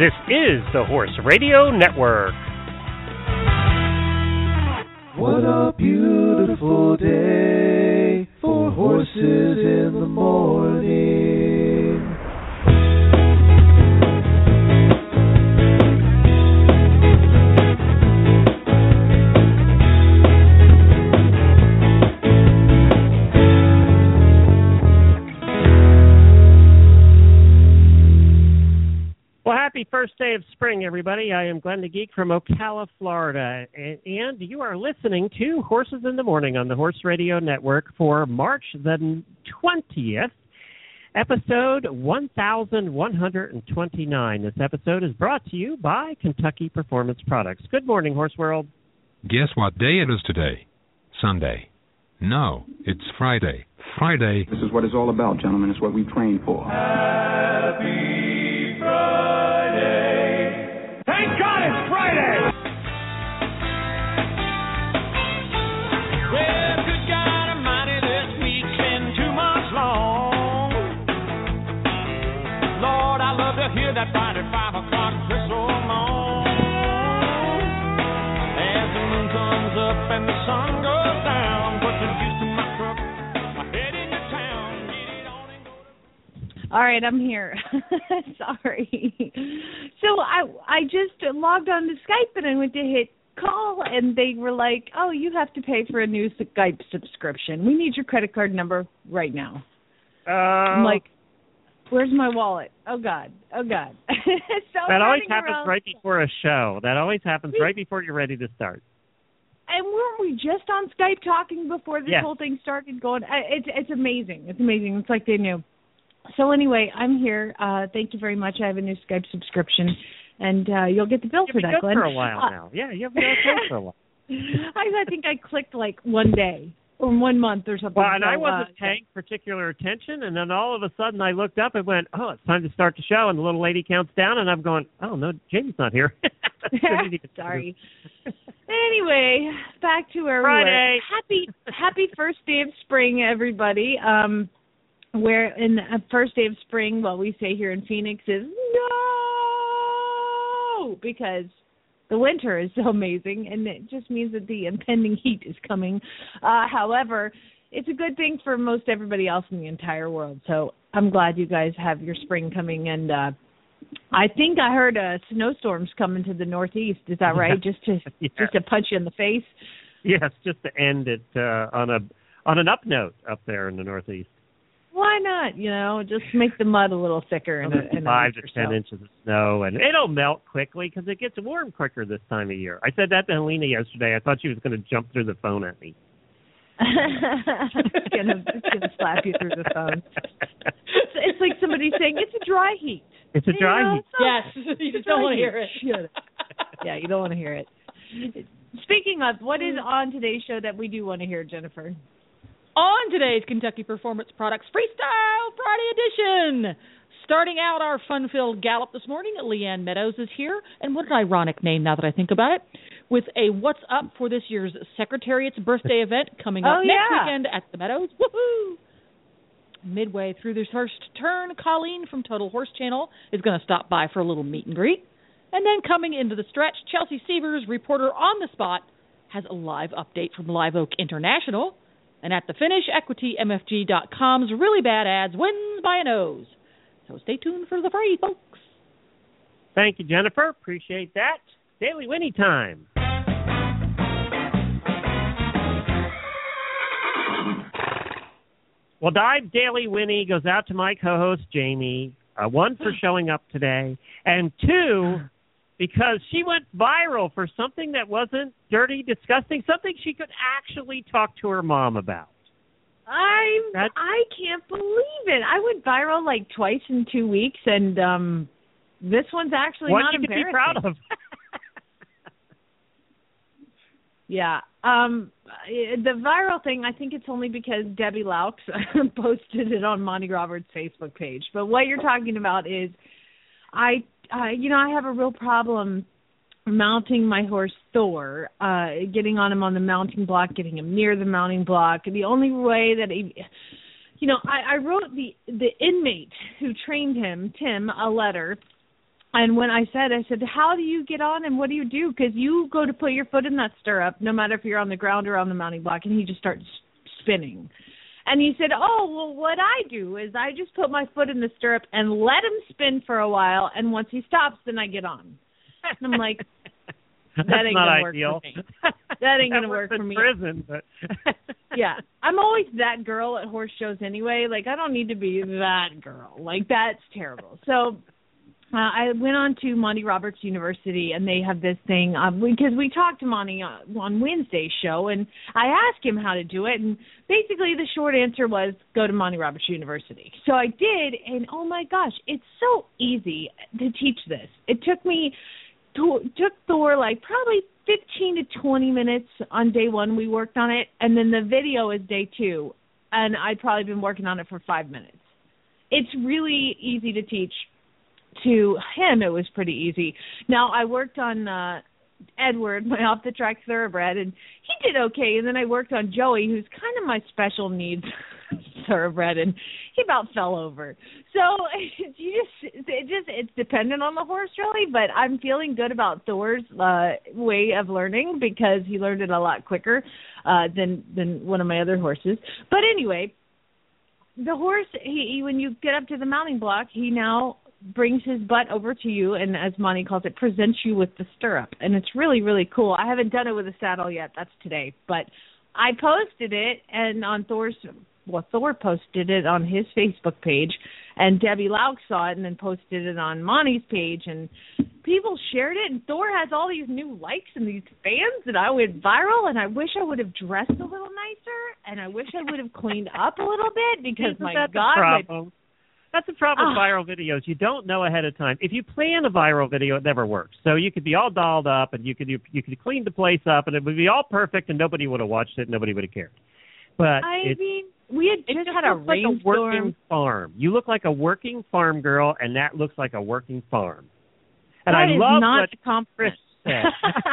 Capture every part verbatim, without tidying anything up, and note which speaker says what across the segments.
Speaker 1: This is the Horse Radio Network.
Speaker 2: What a beautiful day for horses in the morning.
Speaker 1: Well, happy first day of spring, everybody. I am Glenn the Geek from Ocala, Florida, and, and you are listening to Horses in the Morning on the Horse Radio Network for March the twentieth, episode one thousand one hundred twenty-nine. This episode is brought to you by Kentucky Performance Products. Good morning, Horse World.
Speaker 3: Guess what day it is today? Sunday. No, it's Friday. Friday.
Speaker 4: This is what it's all about, gentlemen. It's what we train for.
Speaker 2: Happy Friday. Thank God it's Friday.
Speaker 5: Well, good God Almighty, this week's been too much long. Lord, I love to hear that Friday five o'clock whistle moan. As the moon comes up and the sun goes down, put the juice in my truck, I head into town, get it on and go to...
Speaker 6: All right, I'm here. Sorry. So I I just logged on to Skype and I went to hit call and they were like, oh, you have to pay for a new Skype subscription. We need your credit card number right now.
Speaker 1: Uh,
Speaker 6: I'm like, where's my wallet? Oh, God. Oh, God. so
Speaker 1: that always
Speaker 6: running
Speaker 1: happens
Speaker 6: around,
Speaker 1: right before a show. That always happens right before you're ready to start.
Speaker 6: And weren't we just on Skype talking before this
Speaker 1: Yes.
Speaker 6: whole thing started going? I- It's, it's amazing. It's amazing. It's like they knew. So anyway, I'm here. Uh, thank you very much. I have a new Skype subscription, and uh, you'll get the bill
Speaker 1: You've
Speaker 6: for
Speaker 1: been
Speaker 6: that,
Speaker 1: good
Speaker 6: Glenn.
Speaker 1: for a while
Speaker 6: Uh,
Speaker 1: now. Yeah, you've been okay for a while.
Speaker 6: I, I think I clicked like one day or one month or something.
Speaker 1: Well, and
Speaker 6: so,
Speaker 1: I wasn't
Speaker 6: uh,
Speaker 1: paying particular attention, and then all of a sudden I looked up and went, oh, it's time to start the show, and the little lady counts down, and I'm going, oh, no, Jamie's not here.
Speaker 6: Sorry. Anyway, back to where
Speaker 1: Friday.
Speaker 6: we were. Happy, happy first day of spring, everybody. Um, where in the first day of spring, what we say here in Phoenix is no, because the winter is so amazing, and it just means that the impending heat is coming. Uh, however, it's a good thing for most everybody else in the entire world. So I'm glad you guys have your spring coming, and uh, I think I heard a snowstorm's coming to the Northeast. Is that right? Just to
Speaker 1: Yeah.
Speaker 6: just to punch you in the face.
Speaker 1: Yes, just to end it uh, on a on an up note up there in the Northeast.
Speaker 6: Why not? You know, just make the mud a little thicker in a, in a
Speaker 1: Five
Speaker 6: week
Speaker 1: to
Speaker 6: or
Speaker 1: ten
Speaker 6: so.
Speaker 1: inches of snow, and it'll melt quickly because it gets warm quicker this time of year. I said that to Helena yesterday. I thought she was going to jump through the phone at me.
Speaker 6: it's gonna it's gonna slap you through the phone. It's, it's like somebody saying it's a dry heat.
Speaker 1: It's a dry
Speaker 6: You know,
Speaker 1: heat.
Speaker 6: it's not-
Speaker 7: Yes, you
Speaker 6: it's a
Speaker 7: just don't
Speaker 6: dry
Speaker 7: want to
Speaker 6: heat.
Speaker 7: hear it.
Speaker 6: Shut up. Yeah, you don't want to hear it. Speaking of, what is on today's show that we do want to hear, Jennifer?
Speaker 7: On today's Kentucky Performance Products Freestyle Friday edition, starting out our fun-filled gallop this morning, Leanne Meadows is here, and what an ironic name now that I think about it, with a What's Up for this year's Secretariat's Birthday event coming up
Speaker 6: Oh,
Speaker 7: next
Speaker 6: yeah.
Speaker 7: weekend at the Meadows. Woohoo! Midway through this first turn, Colleen from Total Horse Channel is going to stop by for a little meet and greet. And then coming into the stretch, Chelsea Sievers, reporter on the spot, has a live update from Live Oak International. And at the finish, Equity M F G dot com's Really Bad Ads wins by a nose. So stay tuned for the free, folks.
Speaker 1: Thank you, Jennifer. Appreciate that. Daily Winnie time. Well, Dive Daily Winnie goes out to my co-host, Jamie. Uh, one, for showing up today, and two, because she went viral for something that wasn't dirty, disgusting, something she could actually talk to her mom about.
Speaker 6: I'm
Speaker 1: That's-
Speaker 6: I can't believe it. I went viral like twice in two weeks, and um, this one's actually
Speaker 1: One
Speaker 6: not
Speaker 1: you could be
Speaker 6: embarrassing.
Speaker 1: proud of.
Speaker 6: Yeah. Um, the viral thing, I think it's only because Debbie Laux posted it on Monty Roberts' Facebook page. But what you're talking about is, I, I, you know, I have a real problem mounting my horse Thor, uh, getting on him on the mounting block, getting him near the mounting block. The only way that he, you know, I, I wrote the the inmate who trained him, Tim, a letter And when I said, I said, how do you get on and what do you do? Because you go to put your foot in that stirrup, no matter if you're on the ground or on the mounting block, and he just starts spinning. And he said, oh, well, what I do is I just put my foot in the stirrup and let him spin for a while, and once he stops, then I get on. And I'm like, that
Speaker 1: That's
Speaker 6: ain't
Speaker 1: not
Speaker 6: going to work
Speaker 1: ideal.
Speaker 6: for me. That ain't going to
Speaker 1: That
Speaker 6: work
Speaker 1: works
Speaker 6: for
Speaker 1: in
Speaker 6: me.
Speaker 1: prison, but
Speaker 6: Yeah. I'm always that girl at horse shows anyway. Like, I don't need to be that girl. Like, that's terrible. So uh, I went on to Monty Roberts University, and they have this thing, um, because we talked to Monty on, on Wednesday's show, and I asked him how to do it, and basically the short answer was go to Monty Roberts University. So I did, and oh my gosh, it's so easy to teach this. It took me, to, took Thor like probably fifteen to twenty minutes on day one. We worked on it, and then the video is day two, and I'd probably been working on it for five minutes. It's really easy to teach. To him, it was pretty easy. Now, I worked on uh, Edward, my off-the-track thoroughbred, and he did okay. And then I worked on Joey, who's kind of my special needs thoroughbred, and he about fell over. So you just, it just it's dependent on the horse, really. But I'm feeling good about Thor's uh, way of learning because he learned it a lot quicker uh, than than one of my other horses. But anyway, the horse, he, he when you get up to the mounting block, he now brings his butt over to you and, as Monty calls it, presents you with the stirrup. And it's really, really cool. I haven't done it with a saddle yet. That's today. But I posted it, and on Thor's, well, Thor posted it on his Facebook page, and Debbie Lauk saw it and then posted it on Monty's page, and people shared it, and Thor has all these new likes and these fans, and I went viral, and I wish I would have dressed a little nicer, and I wish I would have cleaned up a little bit, because,
Speaker 1: Isn't
Speaker 6: my
Speaker 1: that
Speaker 6: God,
Speaker 1: the problem? That's the problem with
Speaker 6: Ah.
Speaker 1: viral videos. You don't know ahead of time. If you plan a viral video, it never works. So you could be all dolled up, and you could you, you could clean the place up, and it would be all perfect, and nobody would have watched it. Nobody would have cared. But
Speaker 6: I
Speaker 1: it,
Speaker 6: mean, we had
Speaker 1: it
Speaker 6: just
Speaker 1: just
Speaker 6: had a
Speaker 1: looks like a
Speaker 6: rainstorm.
Speaker 1: working farm. You look like a working farm girl, and that looks like a working farm. And
Speaker 6: That
Speaker 1: I
Speaker 6: is
Speaker 1: love
Speaker 6: not
Speaker 1: what
Speaker 6: the compliment.
Speaker 1: Trish said.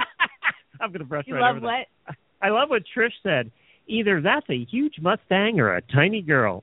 Speaker 1: I'm going to brush
Speaker 6: You
Speaker 1: right
Speaker 6: love
Speaker 1: over
Speaker 6: what?
Speaker 1: that. I love what Trish said. Either that's a huge Mustang or a tiny girl.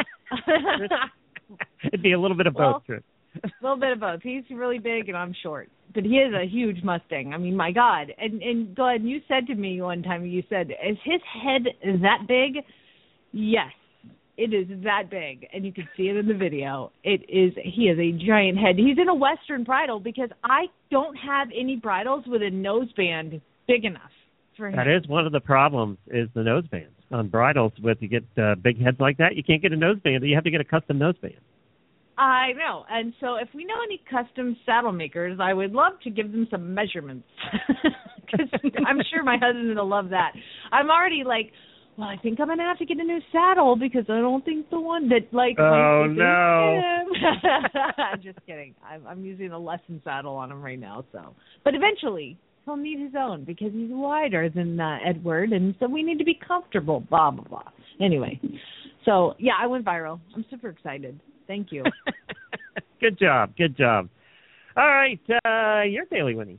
Speaker 1: It'd be a little bit of
Speaker 6: Well,
Speaker 1: both, Trish.
Speaker 6: A little bit of both. He's really big and I'm short. But he is a huge Mustang. I mean, my God. And, and Glenn, you said to me one time, you said, is his head that big? Yes, it is that big. And you can see it in the video. It is, he is a giant head. He's in a Western bridle because I don't have any bridles with a noseband big enough for him.
Speaker 1: That is one of the problems is the nosebands. On bridles, with you get uh, big heads like that, you can't get a noseband. You have to get a custom noseband.
Speaker 6: I know. And so if we know any custom saddle makers, I would love to give them some measurements. Because I'm sure my husband will love that. I'm already like, well, I think I'm going to have to get a new saddle because I don't think the one that, like,
Speaker 1: Oh,
Speaker 6: like,
Speaker 1: no.
Speaker 6: Just kidding. I'm, I'm using a lesson saddle on him right now. So, but eventually he'll need his own because he's wider than uh, Edward, and so we need to be comfortable, blah, blah, blah. Anyway, so, yeah, I went viral. I'm super excited. Thank you.
Speaker 1: Good job. Good job. All right. Uh, your daily winning.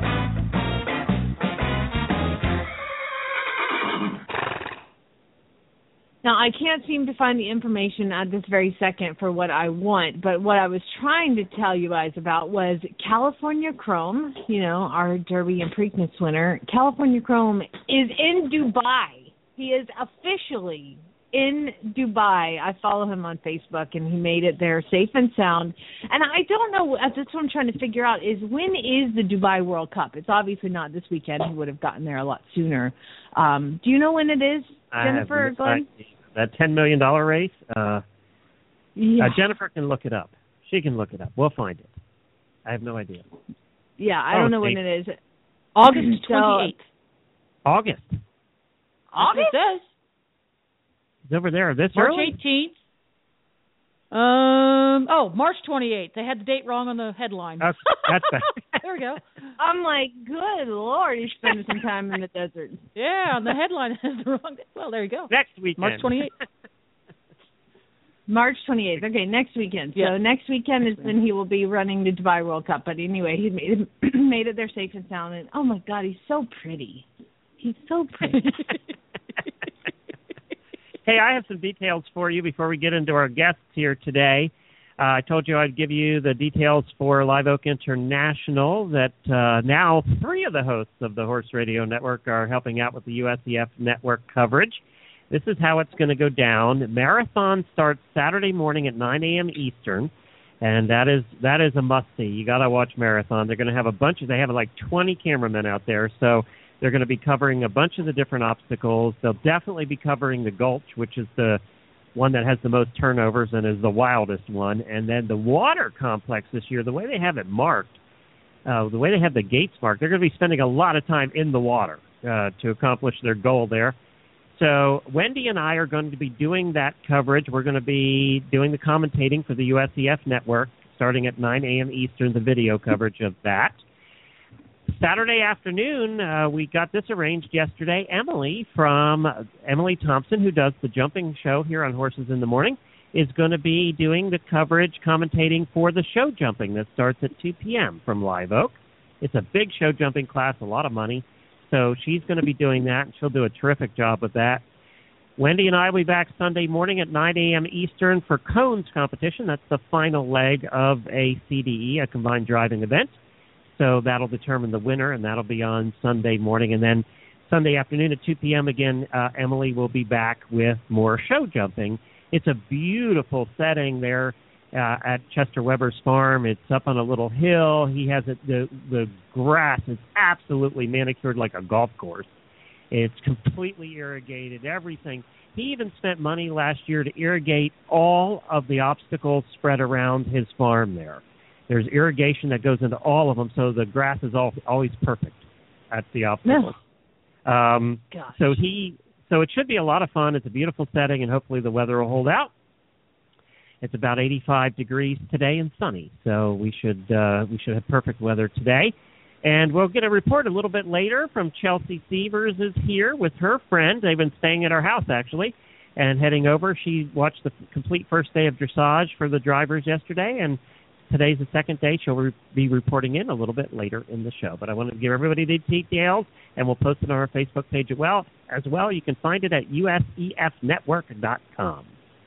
Speaker 6: Now, I can't seem to find the information at this very second for what I want, but what I was trying to tell you guys about was California Chrome, you know, our Derby and Preakness winner. California Chrome is in Dubai. He is officially in Dubai. I follow him on Facebook, and he made it there safe and sound. And I don't know, that's what I'm trying to figure out, is when is the Dubai World Cup? It's obviously not this weekend. He would have gotten there a lot sooner. Um, do you know when it is, Jennifer or Glenn?
Speaker 1: That ten million dollars race, uh,
Speaker 6: Yeah.
Speaker 1: uh, Jennifer can look it up. She can look it up. We'll find it. I have no idea.
Speaker 6: Yeah, I
Speaker 1: Oh,
Speaker 6: don't know when
Speaker 1: Dave.
Speaker 6: it is.
Speaker 7: August
Speaker 6: So-
Speaker 7: twenty-eighth.
Speaker 1: August.
Speaker 7: That's what it says.
Speaker 1: It's over there. This
Speaker 7: March
Speaker 1: early?
Speaker 7: eighteenth. Um. Oh, March twenty-eighth. They had the date wrong on the headline.
Speaker 1: That's, that's bad.
Speaker 7: There we go.
Speaker 6: I'm like, good Lord, he's spending some time in the desert.
Speaker 7: Yeah, the headline has the wrong date. Well, there you go.
Speaker 1: Next weekend.
Speaker 7: March twenty-eighth.
Speaker 6: March twenty-eighth. Okay, next weekend. So
Speaker 7: Yeah.
Speaker 6: next weekend is when he will be running the Dubai World Cup. But anyway, he made it, made it there safe and sound. And oh my God, he's so pretty. He's so pretty.
Speaker 1: Hey, I have some details for you before we get into our guests here today. Uh, I told you I'd give you the details for Live Oak International, that uh, now three of the hosts of the Horse Radio Network are helping out with the U S E F network coverage. This is how it's going to go down. Marathon starts Saturday morning at nine a.m. Eastern, and that is that is a must-see. You got to watch Marathon. They're going to have a bunch of, they have like twenty cameramen out there, so they're going to be covering a bunch of the different obstacles. They'll definitely be covering the Gulch, which is the one that has the most turnovers and is the wildest one. And then the water complex this year, the way they have it marked, uh, the way they have the gates marked, they're going to be spending a lot of time in the water uh, to accomplish their goal there. So Wendy and I are going to be doing that coverage. We're going to be doing the commentating for the U S E F network starting at nine a.m. Eastern, the video coverage of that. Saturday afternoon, uh, we got this arranged yesterday. Emily from uh, Emily Thompson, who does the jumping show here on Horses in the Morning, is going to be doing the coverage, commentating for the show jumping that starts at two p.m. from Live Oak. It's a big show jumping class, a lot of money. So she's going to be doing that, and she'll do a terrific job with that. Wendy and I will be back Sunday morning at nine a.m. Eastern for Cones competition. That's the final leg of a C D E, a combined driving event. So that'll determine the winner, and that'll be on Sunday morning. And then Sunday afternoon at two p.m. again, uh, Emily will be back with more show jumping. It's a beautiful setting there uh, at Chester Weber's farm. It's up on a little hill. He has it, the the grass is absolutely manicured like a golf course. It's completely irrigated, everything. He even spent money last year to irrigate all of the obstacles spread around his farm there. There's irrigation that goes into all of them, so the grass is all, always perfect at the obstacles. No. Um, so he, so it should be a lot of fun. It's a beautiful setting, and hopefully the weather will hold out. It's about eighty-five degrees today and sunny, so we should uh, we should have perfect weather today. And we'll get a report a little bit later from Chelsea Sievers is here with her friend. They've been staying at our house, actually, and heading over. She watched the complete first day of dressage for the drivers yesterday, and today's the second day. She'll re- be reporting in a little bit later in the show. But I want to give everybody the details, and we'll post it on our Facebook page as well. As well, you can find it at U S E F network dot com.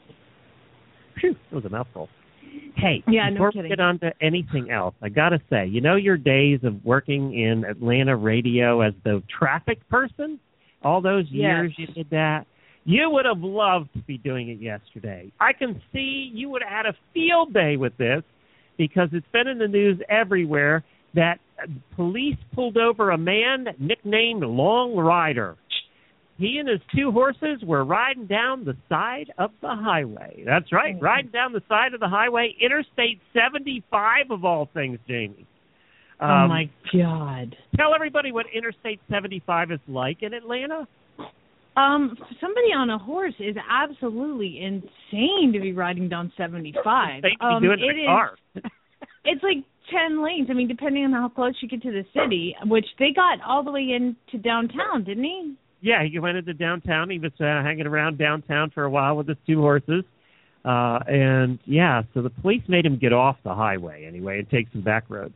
Speaker 1: Phew, that was a mouthful. Hey,
Speaker 6: yeah,
Speaker 1: before
Speaker 6: no
Speaker 1: we get on to anything else, I got to say, you know your days of working in Atlanta radio as the traffic person? All those years
Speaker 6: yes.
Speaker 1: you did that? You would have loved to be doing it yesterday. I can see you would have had a field day with this, because it's been in the news everywhere that police pulled over a man nicknamed Long Rider. He and his two horses were riding down the side of the highway. That's right, riding down the side of the highway, Interstate seventy-five of all things, Jamie. Um,
Speaker 6: oh, my God.
Speaker 1: Tell everybody what Interstate seventy-five is like in Atlanta.
Speaker 6: Um, somebody on a horse is absolutely insane to be riding down seventy-five.
Speaker 1: They
Speaker 6: um,
Speaker 1: be doing
Speaker 6: it
Speaker 1: it in a car.
Speaker 6: It's like ten lanes. I mean, depending on how close you get to the city, which they got all the way into downtown, didn't he?
Speaker 1: Yeah, he went into downtown. He was uh, hanging around downtown for a while with his two horses. Uh, and, yeah, so the police made him get off the highway anyway and take some back roads.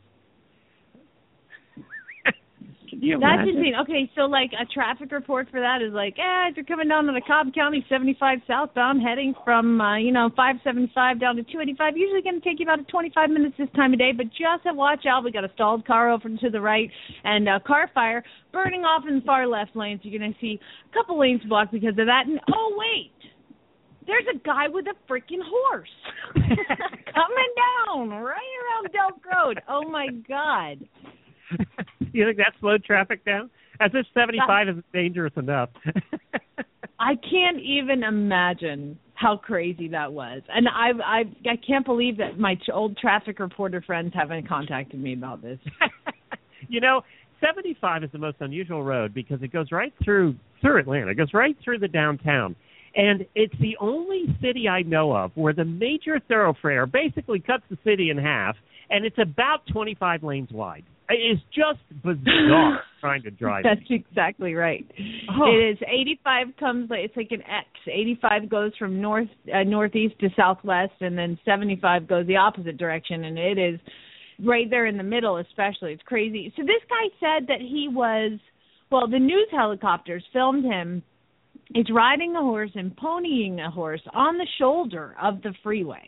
Speaker 1: Can you
Speaker 6: That's
Speaker 1: imagine?
Speaker 6: insane. Okay, so, like, a traffic report for that is like, eh, if you're coming down to the Cobb County seventy-five southbound, heading from, uh, you know, five seventy-five down to two eighty-five, usually going to take you about twenty-five minutes this time of day, but just watch out. We got a stalled car over to the right and a car fire burning off in the far left lane, so you're going to see a couple lanes blocked because of that. And, oh, wait. There's a guy with a freaking horse coming down right around Delk Road. Oh, my God.
Speaker 1: You think that slowed traffic down? As if seventy-five is dangerous enough.
Speaker 6: I can't even imagine how crazy that was. And I I I can't believe that my old traffic reporter friends haven't contacted me about this.
Speaker 1: You know, seventy-five is the most unusual road because it goes right through through Atlanta. It goes right through the downtown. And it's the only city I know of where the major thoroughfare basically cuts the city in half, and it's about twenty-five lanes wide. It is just bizarre trying to drive.
Speaker 6: That's exactly right. Oh. It is eighty-five comes, it's like an X. eighty-five goes from north uh, northeast to southwest, and then seventy-five goes the opposite direction, and it is right there in the middle especially. It's crazy. So this guy said that he was, well, the news helicopters filmed him. It's riding a horse and ponying a horse on the shoulder of the freeway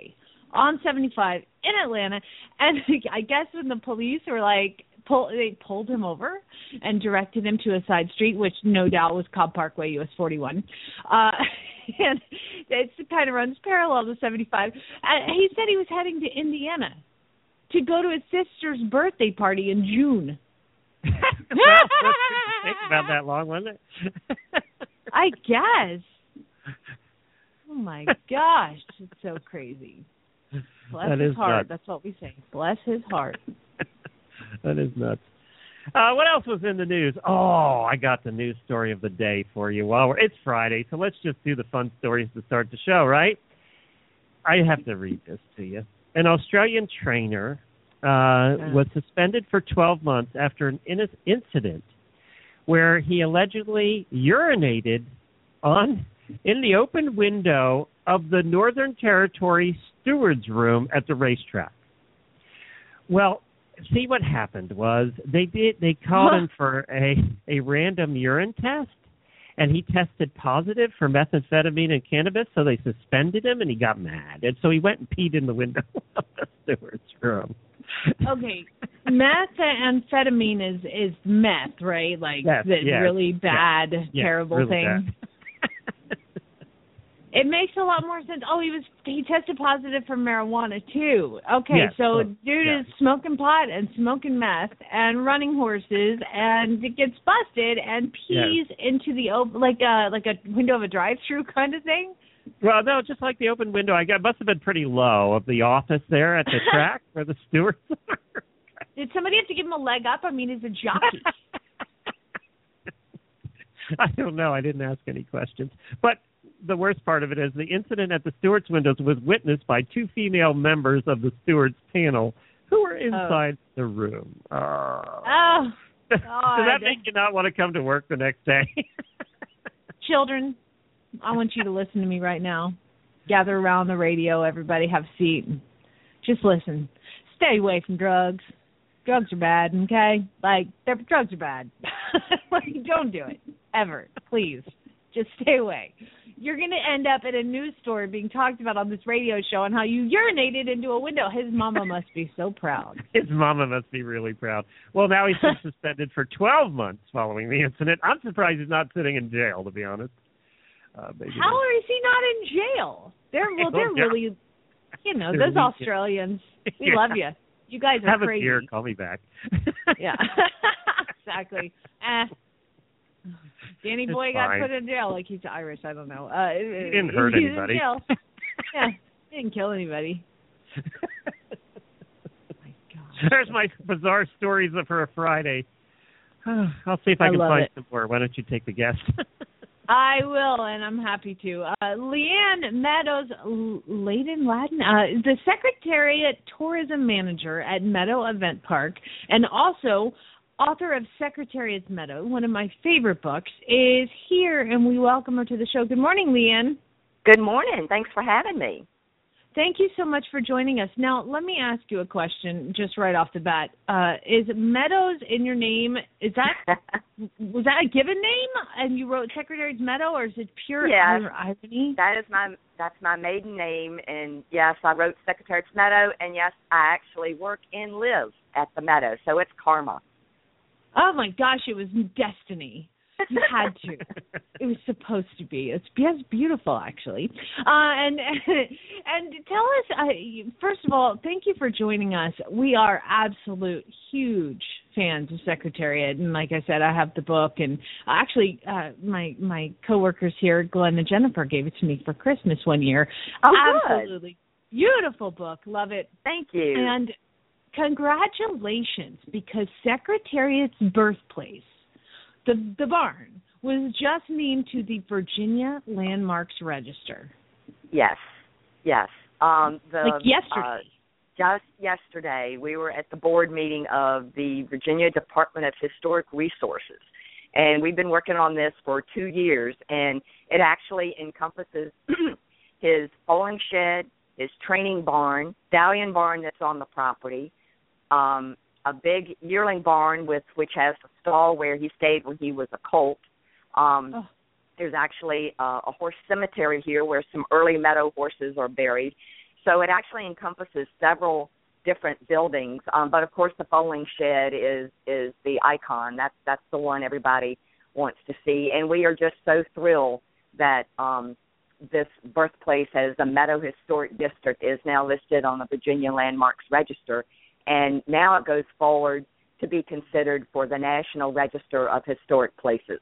Speaker 6: on seventy-five in Atlanta. And I guess when the police were like, pull, they pulled him over and directed him to a side street, which no doubt was Cobb Parkway, U S forty-one. Uh, and it kind of runs parallel to seventy-five. And he said he was heading to Indiana to go to his sister's birthday party in June.
Speaker 1: Well, it take about that long, wasn't it?
Speaker 6: I guess. Oh my gosh, it's so crazy. Bless
Speaker 1: that
Speaker 6: his
Speaker 1: is
Speaker 6: heart.
Speaker 1: nuts.
Speaker 6: That's what we say. Bless his heart.
Speaker 1: That is nuts. Uh, what else was in the news? Oh, I got the news story of the day for you. Well, it's Friday, so let's just do the fun stories to start the show, right? I have to read this to you. An Australian trainer uh, was suspended for twelve months after an in- incident where he allegedly urinated on in the open window of the Northern Territory steward's room at the racetrack. Well, see, what happened was they did they called him for a, a random urine test, and he tested positive for methamphetamine and cannabis, so they suspended him, and he got mad. And so he went and peed in the window of the steward's room.
Speaker 6: Okay, methamphetamine is is meth, right? Like
Speaker 1: Meth,
Speaker 6: the
Speaker 1: yes,
Speaker 6: really bad,
Speaker 1: yes,
Speaker 6: terrible
Speaker 1: really
Speaker 6: thing.
Speaker 1: bad.
Speaker 6: It makes a lot more sense. Oh, he was he tested positive for marijuana too. Okay,
Speaker 1: Yes,
Speaker 6: so
Speaker 1: oh,
Speaker 6: dude
Speaker 1: yeah.
Speaker 6: is smoking pot and smoking meth and running horses, and it gets busted and pees
Speaker 1: Yes.
Speaker 6: into the open like a like a window of a drive-through kind of thing.
Speaker 1: Well, no, just like the open window. I got must have been pretty low of the office there at the track where the stewards are.
Speaker 6: Did somebody have to give him a leg up? I mean, he's a jockey.
Speaker 1: I don't know. I didn't ask any questions. But the worst part of it is the incident at the stewards' windows was witnessed by two female members of the stewards' panel who were inside oh. the room. Oh.
Speaker 6: Oh,
Speaker 1: Does that make you not want to come to work the next day?
Speaker 6: Children, I want you to listen to me right now. Gather around the radio. Everybody have a seat. Just listen. Stay away from drugs. Drugs are bad, okay? Like, drugs are bad. Like, don't do it. Ever. Please. Just stay away. You're going to end up at a news story being talked about on this radio show on how you urinated into a window. His mama must be so proud.
Speaker 1: His mama must be really proud. Well, now he's been suspended for twelve months following the incident. I'm surprised he's not sitting in jail, to be honest. Uh,
Speaker 6: how is he not in jail? They're well, they're yeah. really, you know,
Speaker 1: they're
Speaker 6: those
Speaker 1: weak.
Speaker 6: Australians. We
Speaker 1: yeah.
Speaker 6: love you. You guys are
Speaker 1: Have
Speaker 6: crazy.
Speaker 1: Have a beer. Call me back.
Speaker 6: Yeah, exactly. Eh. Danny Boy
Speaker 1: it's
Speaker 6: got
Speaker 1: fine.
Speaker 6: put in jail like he's Irish. I don't know. Uh,
Speaker 1: he didn't hurt
Speaker 6: he's
Speaker 1: anybody.
Speaker 6: In jail. Yeah, he didn't kill anybody. My gosh.
Speaker 1: There's my bizarre stories for a Friday. I'll see if I,
Speaker 6: I
Speaker 1: can
Speaker 6: love
Speaker 1: find
Speaker 6: it.
Speaker 1: some more. Why don't you take the guest?
Speaker 6: I will, and I'm happy to. Uh, Leanne Meadows, Layden Ladden, uh, the Secretariat Tourism Manager at Meadow Event Park, and also author of Secretariat's Meadow, one of my favorite books, is here, and we welcome her to the show. Good morning, Leanne.
Speaker 8: Good morning. Thanks for having me.
Speaker 6: Thank you so much for joining us. Now, let me ask you a question just right off the bat. Uh, is Meadows in your name? Is that was that a given name, and you wrote Secretary's Meadow, or is it pure
Speaker 8: yes,
Speaker 6: irony?
Speaker 8: That is my that's my maiden name, and yes, I wrote Secretary's Meadow, and yes, I actually work and live at the Meadow, so it's karma.
Speaker 6: Oh my gosh, it was destiny. You had to. It was supposed to be. It's, it's beautiful, actually. Uh, and and tell us, uh, first of all, thank you for joining us. We are absolute huge fans of Secretariat, and like I said, I have the book. And actually, uh, my my coworkers here, Glenn and Jennifer, gave it to me for Christmas one year.
Speaker 8: Oh,
Speaker 6: absolutely
Speaker 8: good.
Speaker 6: Beautiful book. Love it.
Speaker 8: Thank you.
Speaker 6: And congratulations, because Secretariat's birthplace, The the barn, was just named to the Virginia Landmarks Register.
Speaker 8: Yes, yes. Um, the,
Speaker 6: like yesterday.
Speaker 8: Uh, just yesterday, we were at the board meeting of the Virginia Department of Historic Resources, and we've been working on this for two years, and it actually encompasses his bowling shed, his training barn, stallion barn that's on the property, um, a big yearling barn with which has a stall where he stayed when he was a colt. Um, oh. There's actually uh, a horse cemetery here where some early meadow horses are buried. so it actually encompasses several different buildings. Um, but of course, the foaling shed is is the icon. That's that's the one everybody wants to see, and we are just so thrilled that um, this birthplace as a Meadow Historic District is now listed on the Virginia Landmarks Register, and now it goes forward to be considered for the National Register of Historic Places.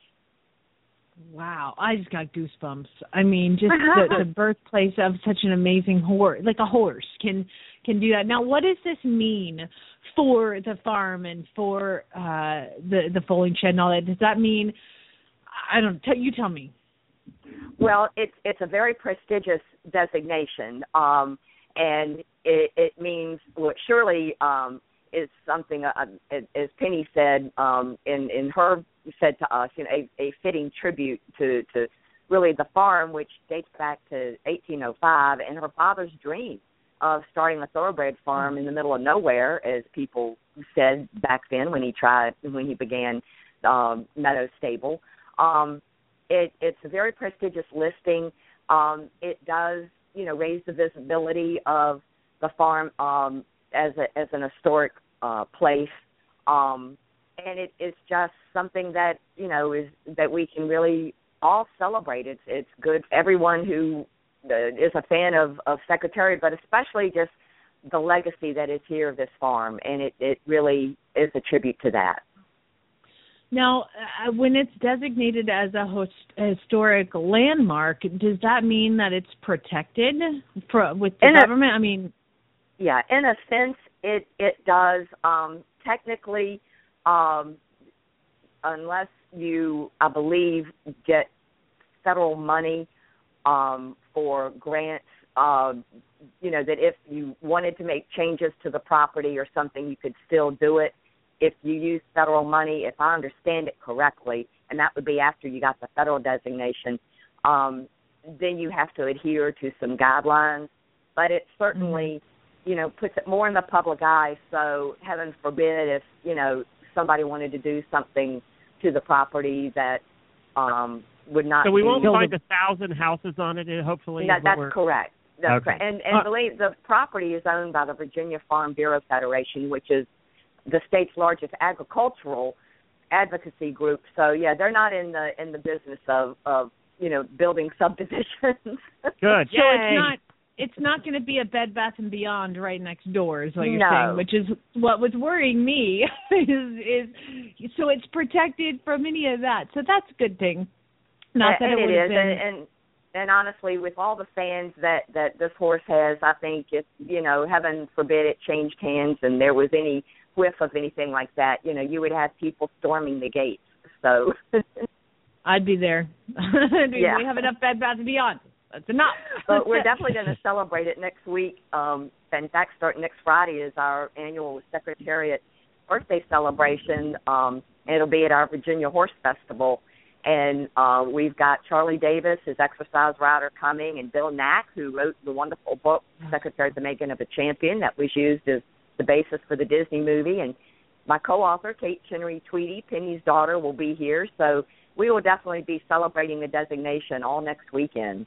Speaker 6: Wow, I just got goosebumps. I mean, just the, the birthplace of such an amazing horse, like a horse can can do that. Now, what does this mean for the farm and for uh, the the foaling shed and all that? Does that mean, I don't tell you tell me.
Speaker 8: Well, it's it's a very prestigious designation, um, and it, it means well, it surely um, is something. Uh, as Penny said um, in in her said to us, you know, a, a fitting tribute to to really the farm, which dates back to eighteen oh five, and her father's dream of starting a thoroughbred farm in the middle of nowhere, as people said back then when he tried when he began um, Meadow Stable. Um, It, it's a very prestigious listing. Um, it does, you know, raise the visibility of the farm um, as a, as an historic uh, place, um, and it, it's just something that you know is that we can really all celebrate. It's it's good for everyone who uh, is a fan of, of Secretariat, but especially just the legacy that is here of this farm, and it, it really is a tribute to that.
Speaker 6: Now, uh, when it's designated as a, host, a historic landmark, does that mean that it's protected for, with the
Speaker 8: in
Speaker 6: government?
Speaker 8: A,
Speaker 6: I mean,
Speaker 8: yeah, in a sense, it it does. Um, technically, um, unless you, I believe, get federal money um, for grants, uh, you know, that if you wanted to make changes to the property or something, you could still do it. If you use federal money, if I understand it correctly, and that would be after you got the federal designation, um, then you have to adhere to some guidelines. But it certainly, you know, puts it more in the public eye. So heaven forbid if, you know, somebody wanted to do something to the property that um, would not.
Speaker 1: So we
Speaker 8: be
Speaker 1: won't find a thousand houses on it, hopefully.
Speaker 8: No,
Speaker 1: is what
Speaker 8: that's
Speaker 1: we're...
Speaker 8: correct. That's
Speaker 1: okay.
Speaker 8: correct. And, and
Speaker 1: uh,
Speaker 8: believe the property is owned by the Virginia Farm Bureau Federation, which is the state's largest agricultural advocacy group. So yeah, they're not in the in the business of, of you know building subdivisions.
Speaker 1: Good.
Speaker 6: So Yay. it's not it's not going to be a Bed Bath and Beyond right next door, is what you're
Speaker 8: no.
Speaker 6: saying, which is what was worrying me. is is so it's protected from any of that. So that's a good thing. Not
Speaker 8: and,
Speaker 6: that it,
Speaker 8: and
Speaker 6: would
Speaker 8: it
Speaker 6: have
Speaker 8: is,
Speaker 6: been.
Speaker 8: and, and and honestly, with all the fans that that this horse has, I think if you know, heaven forbid it changed hands and there was any whiff of anything like that, you know, you would have people storming the gates. So
Speaker 6: I'd be there.
Speaker 8: Yeah.
Speaker 6: We have enough Bed Bath and Beyond. That's enough.
Speaker 8: But we're definitely going to celebrate it next week. Um, in fact, starting next Friday is our annual Secretariat birthday celebration, um, and it'll be at our Virginia Horse Festival. And uh, we've got Charlie Davis, his exercise rider, coming, and Bill Knack, who wrote the wonderful book, Secretariat, the Making of a Champion, that was used as the basis for the Disney movie. And my co-author, Kate Chenry Tweedy, Penny's daughter, will be here. So we will definitely be celebrating the designation all next weekend.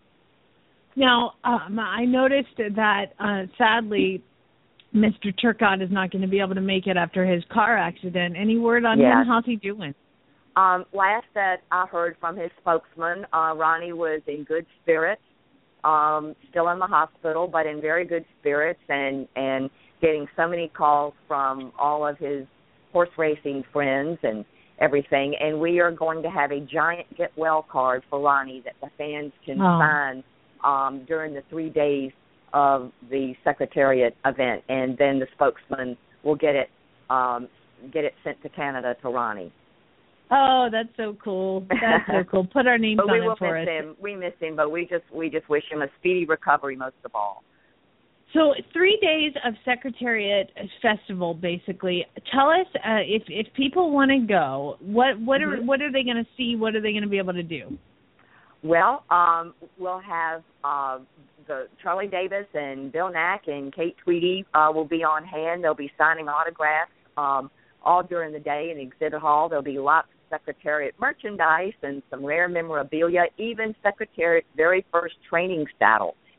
Speaker 6: Now, um, I noticed that, uh, sadly, Mister Turcotte is not going to be able to make it after his car accident. Any word on
Speaker 8: yes.
Speaker 6: him? How's he doing?
Speaker 8: Um, last that I heard from his spokesman, uh, Ronnie was in good spirits, um, still in the hospital, but in very good spirits, and, and getting so many calls from all of his horse racing friends and everything. And we are going to have a giant get well card for Ronnie that the fans can
Speaker 6: oh.
Speaker 8: sign um, during the three days of the Secretariat event, and then the spokesman will get it um, get it sent to Canada to Ronnie.
Speaker 6: Oh, that's so cool. That's so cool. Put our names
Speaker 8: but
Speaker 6: on
Speaker 8: we
Speaker 6: it
Speaker 8: will
Speaker 6: for
Speaker 8: miss
Speaker 6: us.
Speaker 8: him. We miss him, but we just we just wish him a speedy recovery most of all.
Speaker 6: So three days of Secretariat Festival, basically. Tell us uh, if if people want to go, what what are
Speaker 8: Mm-hmm.
Speaker 6: what are they going to see? What are they going to be able to do?
Speaker 8: Well, um, we'll have uh, the Charlie Davis and Bill Knack and Kate Tweedy uh, will be on hand. They'll be signing autographs um, all during the day in the exhibit hall. There'll be lots of Secretariat merchandise and some rare memorabilia, even Secretariat's very first training saddle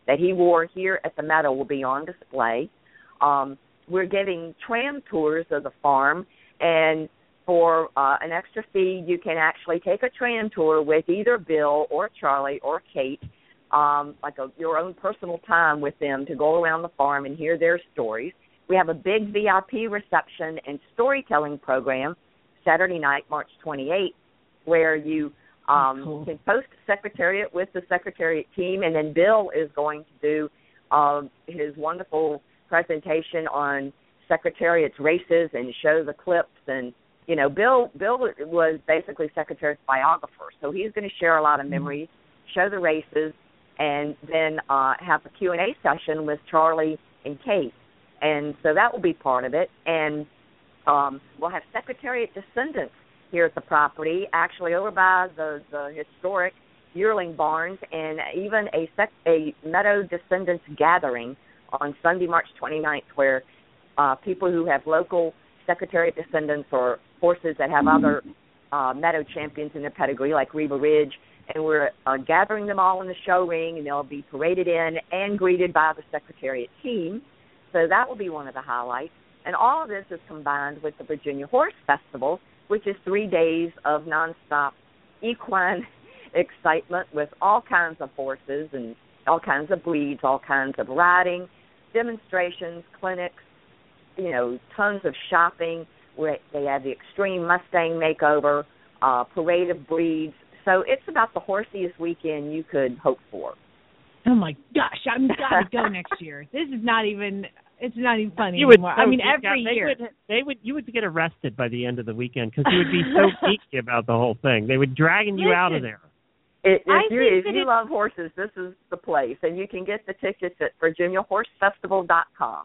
Speaker 8: that he wore here at the Meadow will be on display. Um, we're giving tram tours of the farm, and for uh, an extra fee, you can actually take a tram tour with either Bill or Charlie or Kate, um, like a, your own personal time with them to go around the farm and hear their stories. We have a big V I P reception and storytelling program Saturday night, March twenty-eighth, where you um, cool. can post Secretariat with the Secretariat team, and then Bill is going to do um, his wonderful presentation on Secretariat's races and show the clips. And, you know, Bill Bill was basically Secretariat's biographer, so he's going to share a lot of memories, show the races, and then uh, have a Q and A session with Charlie and Kate. And so that will be part of it. And um, we'll have Secretariat descendants here at the property, actually over by the, the historic yearling barns, and even a, sec- a Meadow Descendants gathering on Sunday, March twenty-ninth, where uh, people who have local Secretariat descendants or horses that have other uh, Meadow champions in their pedigree, like Reba Ridge, and we're uh, gathering them all in the show ring, and they'll be paraded in and greeted by the Secretariat team. So that will be one of the highlights. And all of this is combined with the Virginia Horse Festival, which is three days of nonstop equine excitement with all kinds of horses and all kinds of breeds, all kinds of riding, demonstrations, clinics, you know, tons of shopping. Where they have the Extreme Mustang Makeover, uh, parade of breeds. So it's about the horsiest weekend you could hope for.
Speaker 6: Oh my gosh, I'm gotta go next year. This is not even. It's not even funny
Speaker 1: you would,
Speaker 6: anymore.
Speaker 1: so
Speaker 6: I mean,
Speaker 1: yeah,
Speaker 6: every
Speaker 1: they
Speaker 6: year
Speaker 1: would, they would. You would get arrested by the end of the weekend because you would be so geeky about the whole thing. They would dragging you
Speaker 6: Listen,
Speaker 1: out of there.
Speaker 8: If, if
Speaker 6: I
Speaker 8: you,
Speaker 6: think
Speaker 8: if
Speaker 6: that
Speaker 8: you
Speaker 6: it,
Speaker 8: love horses, this is the place, and you can get the tickets at Virginia Horse Festival dot com.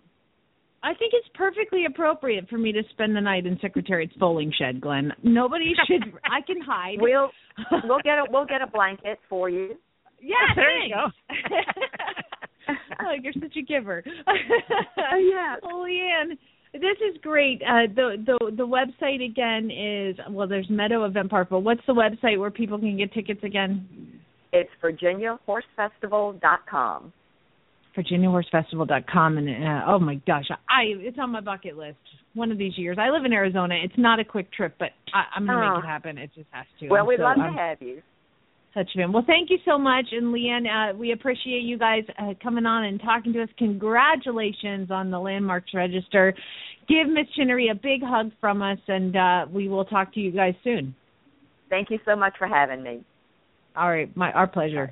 Speaker 6: I think it's perfectly appropriate for me to spend the night in Secretariat's foaling shed, Glenn. Nobody should. I can hide.
Speaker 8: We'll we'll get a we'll get a blanket for you.
Speaker 6: Yeah,
Speaker 1: there
Speaker 6: thanks.
Speaker 1: you go.
Speaker 6: Oh, you're such a giver.
Speaker 8: Yeah.
Speaker 6: Oh, Leanne, this is great. Uh, the the the website again is, well, there's Meadow Event Park, but what's the website where people can get tickets again?
Speaker 8: It's Virginia Horse Festival dot com.
Speaker 6: Virginia Horse Festival dot com, and uh, oh my gosh, I it's on my bucket list. One of these years. I live in Arizona. It's not a quick trip, but I, I'm going to
Speaker 8: oh.
Speaker 6: make it happen. It just has to.
Speaker 8: Well,
Speaker 6: I'm
Speaker 8: we'd
Speaker 6: so,
Speaker 8: love
Speaker 6: I'm
Speaker 8: to have you.
Speaker 6: Such a fan. Well, thank you so much, and Leanne, uh, we appreciate you guys uh, coming on and talking to us. Congratulations on the Landmarks Register. Give Miss Chinnery a big hug from us, and uh, we will talk to you guys soon.
Speaker 8: Thank you so much for having me.
Speaker 6: All right, my our pleasure.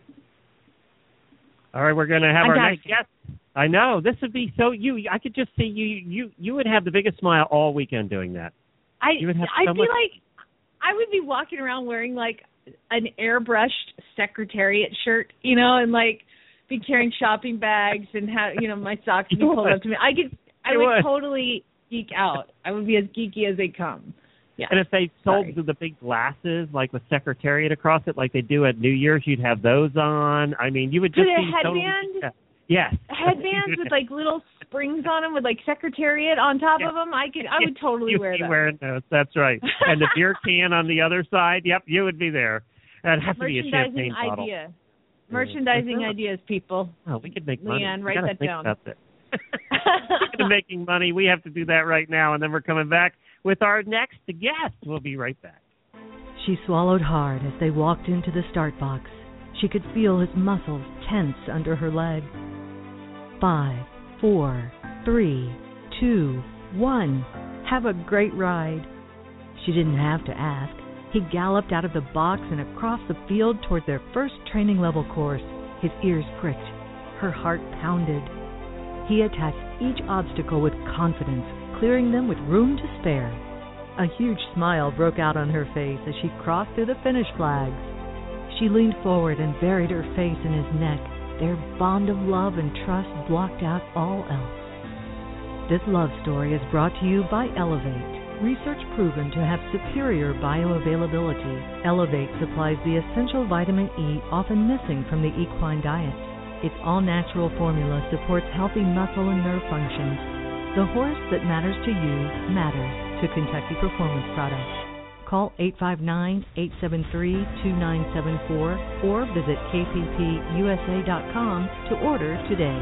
Speaker 1: All right, we're going to have
Speaker 6: I
Speaker 1: our
Speaker 6: got
Speaker 1: next
Speaker 6: you.
Speaker 1: guest. I know this would be so you. I could just see you. You you would have the biggest smile all weekend doing that.
Speaker 6: I
Speaker 1: you would have
Speaker 6: I
Speaker 1: so
Speaker 6: feel
Speaker 1: much-
Speaker 6: like I would be walking around wearing like an airbrushed Secretariat shirt, you know, and like be carrying shopping bags and have you know my socks be pulled up to me. I could I
Speaker 1: You
Speaker 6: would,
Speaker 1: would
Speaker 6: totally geek out. I would be as geeky as they come. Yeah.
Speaker 1: And if they sold
Speaker 6: Sorry.
Speaker 1: the big glasses, like with Secretariat across it, like they do at New Year's, you'd have those on. I mean, you would just
Speaker 6: Could a
Speaker 1: be totally.
Speaker 6: headband?
Speaker 1: Yes.
Speaker 6: Headbands with like little springs on them with like Secretariat on top
Speaker 1: Yeah.
Speaker 6: of them. I could, I would totally
Speaker 1: You'd
Speaker 6: wear
Speaker 1: be
Speaker 6: that.
Speaker 1: wearing those. That's right. And the beer can on the other side. Yep, you would be there. That'd have to be a champagne
Speaker 6: Merchandising
Speaker 1: bottle.
Speaker 6: idea. Merchandising
Speaker 1: Yeah.
Speaker 6: ideas, people.
Speaker 1: Oh, we could make money.
Speaker 6: Leanne,
Speaker 1: We
Speaker 6: write
Speaker 1: gotta
Speaker 6: that
Speaker 1: think
Speaker 6: down.
Speaker 1: about that. Speaking of making money, we have to do that right now, and then we're coming back with our next guest. We'll be right back.
Speaker 9: She swallowed hard as they walked into the start box. She could feel his muscles tense under her leg. Five, four, three, two, one. Have a great ride. She didn't have to ask. He galloped out of the box and across the field toward their first training level course. His ears pricked. Her heart pounded. He attacked each obstacle with confidence, clearing them with room to spare. A huge smile broke out on her face as she crossed through the finish flags. She leaned forward and buried her face in his neck. Their bond of love and trust blocked out all else. This love story is brought to you by Elevate. Research proven to have superior bioavailability. Elevate supplies the essential vitamin E often missing from the equine diet. Its all-natural formula supports healthy muscle and nerve functions. The horse that matters to you matters to Kentucky Performance Products. Call eight five nine, eight seven three, two nine seven four or visit k p p u s a dot com to order today.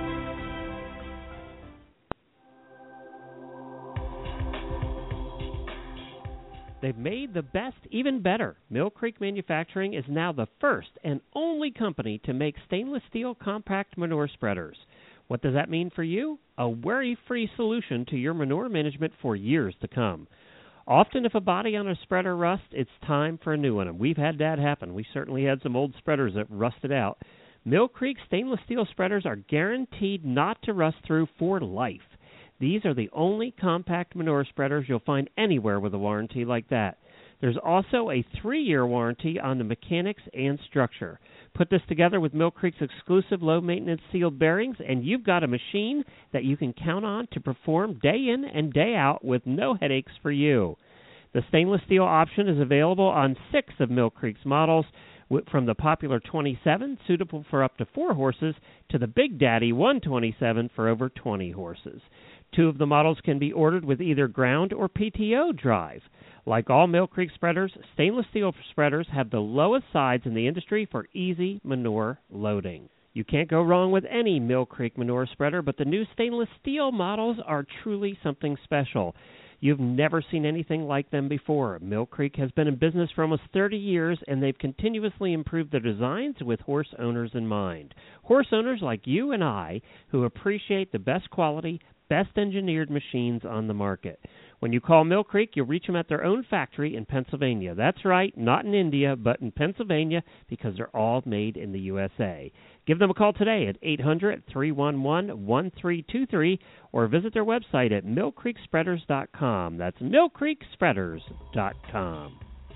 Speaker 1: They've made the best even better. Mill Creek Manufacturing is now the first and only company to make stainless steel compact manure spreaders. What does that mean for you? A worry-free solution to your manure management for years to come. Often if a body on a spreader rusts, it's time for a new one, and we've had that happen. We certainly had some old spreaders that rusted out. Mill Creek stainless steel spreaders are guaranteed not to rust through for life. These are the only compact manure spreaders you'll find anywhere with a warranty like that. There's also a three-year warranty on the mechanics and structure. Put this together with Mill Creek's exclusive low-maintenance sealed bearings, and you've got a machine that you can count on to perform day in and day out with no headaches for you. The stainless steel option is available on six of Mill Creek's models, from the popular twenty-seven, suitable for up to four horses, to the Big Daddy one twenty-seven for over twenty horses. Two of the models can be ordered with either ground or P T O drive. Like all Mill Creek spreaders, stainless steel spreaders have the lowest sides in the industry for easy manure loading. You can't go wrong with any Mill Creek manure spreader, but the new stainless steel models are truly something special. You've never seen anything like them before. Mill Creek has been in business for almost thirty years, and they've continuously improved their designs with horse owners in mind. Horse owners like you and I who appreciate the best quality, best engineered machines on the market. When you call Mill Creek, you'll reach them at their own factory in Pennsylvania. That's right, not in India, but in Pennsylvania, because they're all made in the U S A. Give them a call today at eight hundred, three one one, one three two three or visit their website at mill creek spreaders dot com. That's mill creek spreaders dot com.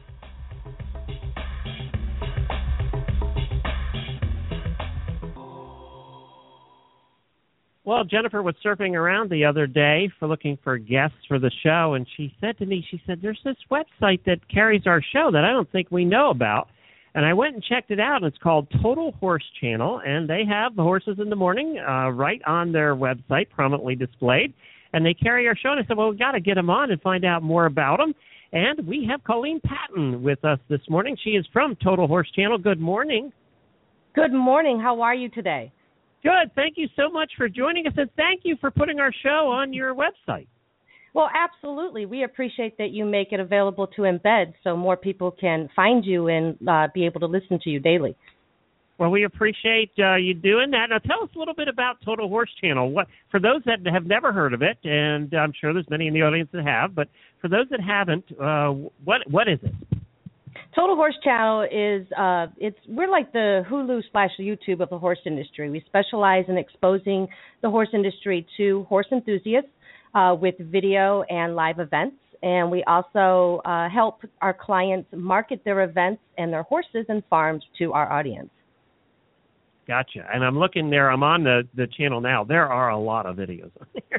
Speaker 1: Well, Jennifer was surfing around the other day for looking for guests for the show, and she said to me, she said, there's this website that carries our show that I don't think we know about. And I went and checked it out, and it's called Total Horse Channel, and they have the Horses in the Morning uh, right on their website, prominently displayed, and they carry our show. And I said, well, we've got to get them on and find out more about them. And we have Colleen Patton with us this morning. She is from Total Horse Channel. Good morning.
Speaker 10: Good morning. How are you today?
Speaker 1: Good. Thank you so much for joining us, and thank you for putting our show on your website.
Speaker 10: Well, absolutely. We appreciate that you make it available to embed so more people can find you and uh, be able to listen to you daily.
Speaker 1: Well, we appreciate uh, you doing that. Now, tell us a little bit about Total Horse Channel. What, for those that have never heard of it, and I'm sure there's many in the audience that have, but for those that haven't, uh, what what is it?
Speaker 10: Total Horse Channel is uh, it's we're like the Hulu slash YouTube of the horse industry. We specialize in exposing the horse industry to horse enthusiasts uh, with video and live events, and we also uh, help our clients market their events and their horses and farms to our audience.
Speaker 1: Gotcha. And I'm looking there. I'm on the, the channel now. There are a lot of videos on there.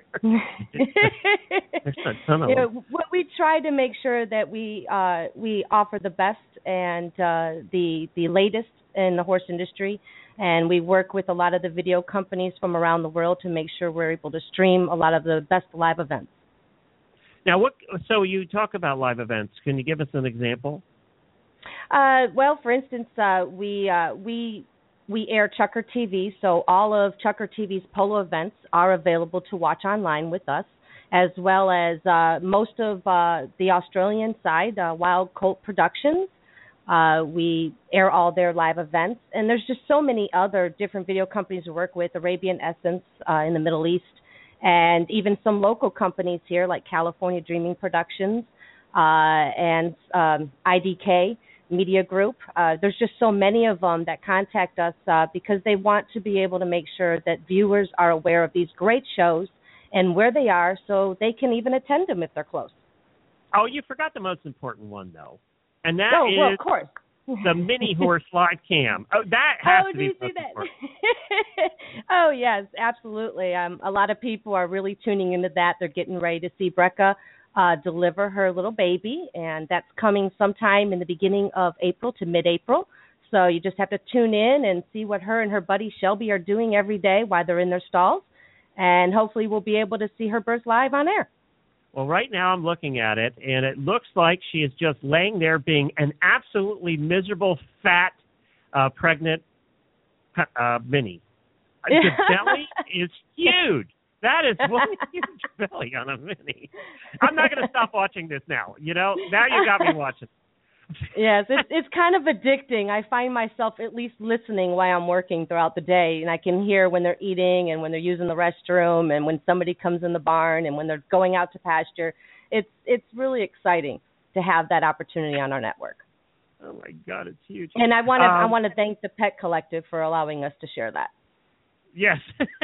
Speaker 1: There's a ton of
Speaker 10: you
Speaker 1: them.
Speaker 10: know, we try to make sure that we uh, we offer the best and uh, the the latest in the horse industry, and we work with a lot of the video companies from around the world to make sure we're able to stream a lot of the best live events.
Speaker 1: Now, what? So you talk about live events. Can you give us an example?
Speaker 10: Uh, well, for instance, uh, we uh, we. We air Chucker T V, so all of Chucker T V's polo events are available to watch online with us, as well as uh, most of uh, the Australian side, uh, Wild Colt Productions. Uh, we air all their live events, and there's just so many other different video companies we work with, Arabian Essence uh, in the Middle East, and even some local companies here like California Dreaming Productions uh, and um, I D K Media Group. Uh, there's just so many of them that contact us uh, because they want to be able to make sure that viewers are aware of these great shows and where they are so they can even attend them if they're close.
Speaker 1: Oh, you forgot the most important one, though. And that
Speaker 10: oh,
Speaker 1: is
Speaker 10: well, of course.
Speaker 1: the Mini Horse Live Cam. Oh, that has
Speaker 10: oh,
Speaker 1: to be
Speaker 10: do you
Speaker 1: the
Speaker 10: see
Speaker 1: most
Speaker 10: that? Oh, yes, absolutely. Um, a lot of people are really tuning into that. They're getting ready to see Brecca Uh, deliver her little baby, and that's coming sometime in the beginning of April to mid-April. So you just have to tune in and see what her and her buddy Shelby are doing every day while they're in their stalls, and hopefully we'll be able to see her birth live on air.
Speaker 1: Well, right now I'm looking at it, and it looks like she is just laying there being an absolutely miserable, fat, uh, pregnant uh, Minnie. The belly is huge. That is one huge belly on a Minnie. I'm not going to stop watching this now. You know, now you got me watching.
Speaker 10: Yes, it's it's kind of addicting. I find myself at least listening while I'm working throughout the day, and I can hear when they're eating and when they're using the restroom and when somebody comes in the barn and when they're going out to pasture. It's it's really exciting to have that opportunity on our network.
Speaker 1: Oh my God, it's huge.
Speaker 10: And I want to
Speaker 1: um,
Speaker 10: I want to thank the Pet Collective for allowing us to share that.
Speaker 1: Yes.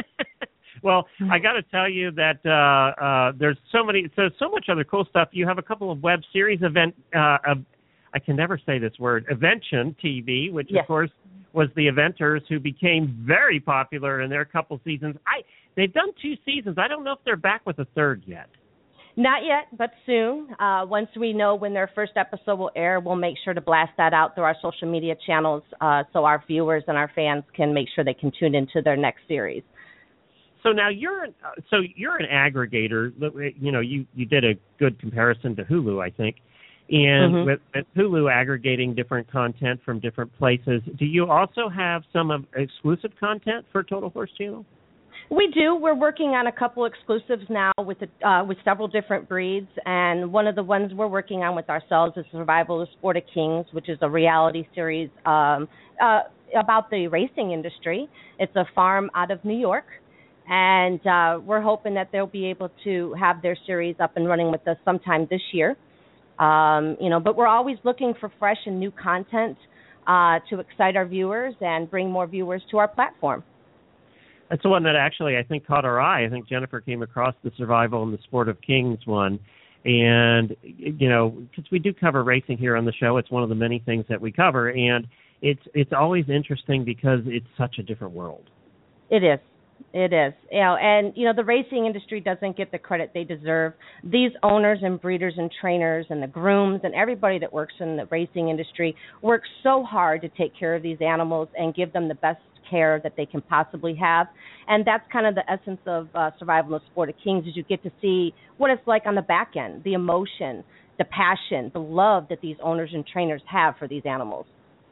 Speaker 1: Well, I got to tell you that uh, uh, there's so many, so so much other cool stuff. You have a couple of web series event. Uh, uh, I can never say this word, Evention T V, which
Speaker 10: yes.
Speaker 1: of course was the Eventers who became very popular in their couple seasons. I they've done two seasons. I don't know if they're back with a third yet.
Speaker 10: Not yet, but soon. Uh, once we know when their first episode will air, we'll make sure to blast that out through our social media channels uh, so our viewers and our fans can make sure they can tune into their next series.
Speaker 1: So now you're an, uh, so you're an aggregator. You know, you, you did a good comparison to Hulu, I think. And
Speaker 10: Mm-hmm.
Speaker 1: with, with Hulu aggregating different content from different places, do you also have some of exclusive content for Total Horse Channel?
Speaker 10: We do. We're working on a couple exclusives now with the, uh, with several different breeds, and one of the ones we're working on with ourselves is Survival of the Sport of Kings, which is a reality series um, uh, about the racing industry. It's a farm out of New York, and uh, we're hoping that they'll be able to have their series up and running with us sometime this year. Um, you know, but we're always looking for fresh and new content uh, to excite our viewers and bring more viewers to our platform.
Speaker 1: That's the one that actually I think caught our eye. I think Jennifer came across the Survival and the Sport of Kings one. And, you know, because we do cover racing here on the show, it's one of the many things that we cover. And it's it's always interesting because it's such a different world.
Speaker 10: It is. It is. You know, and, you know, the racing industry doesn't get the credit they deserve. These owners and breeders and trainers and the grooms and everybody that works in the racing industry works so hard to take care of these animals and give them the best care that they can possibly have. And that's kind of the essence of uh, Survival of the Sport of Kings, is you get to see what it's like on the back end, the emotion, the passion, the love that these owners and trainers have for these animals.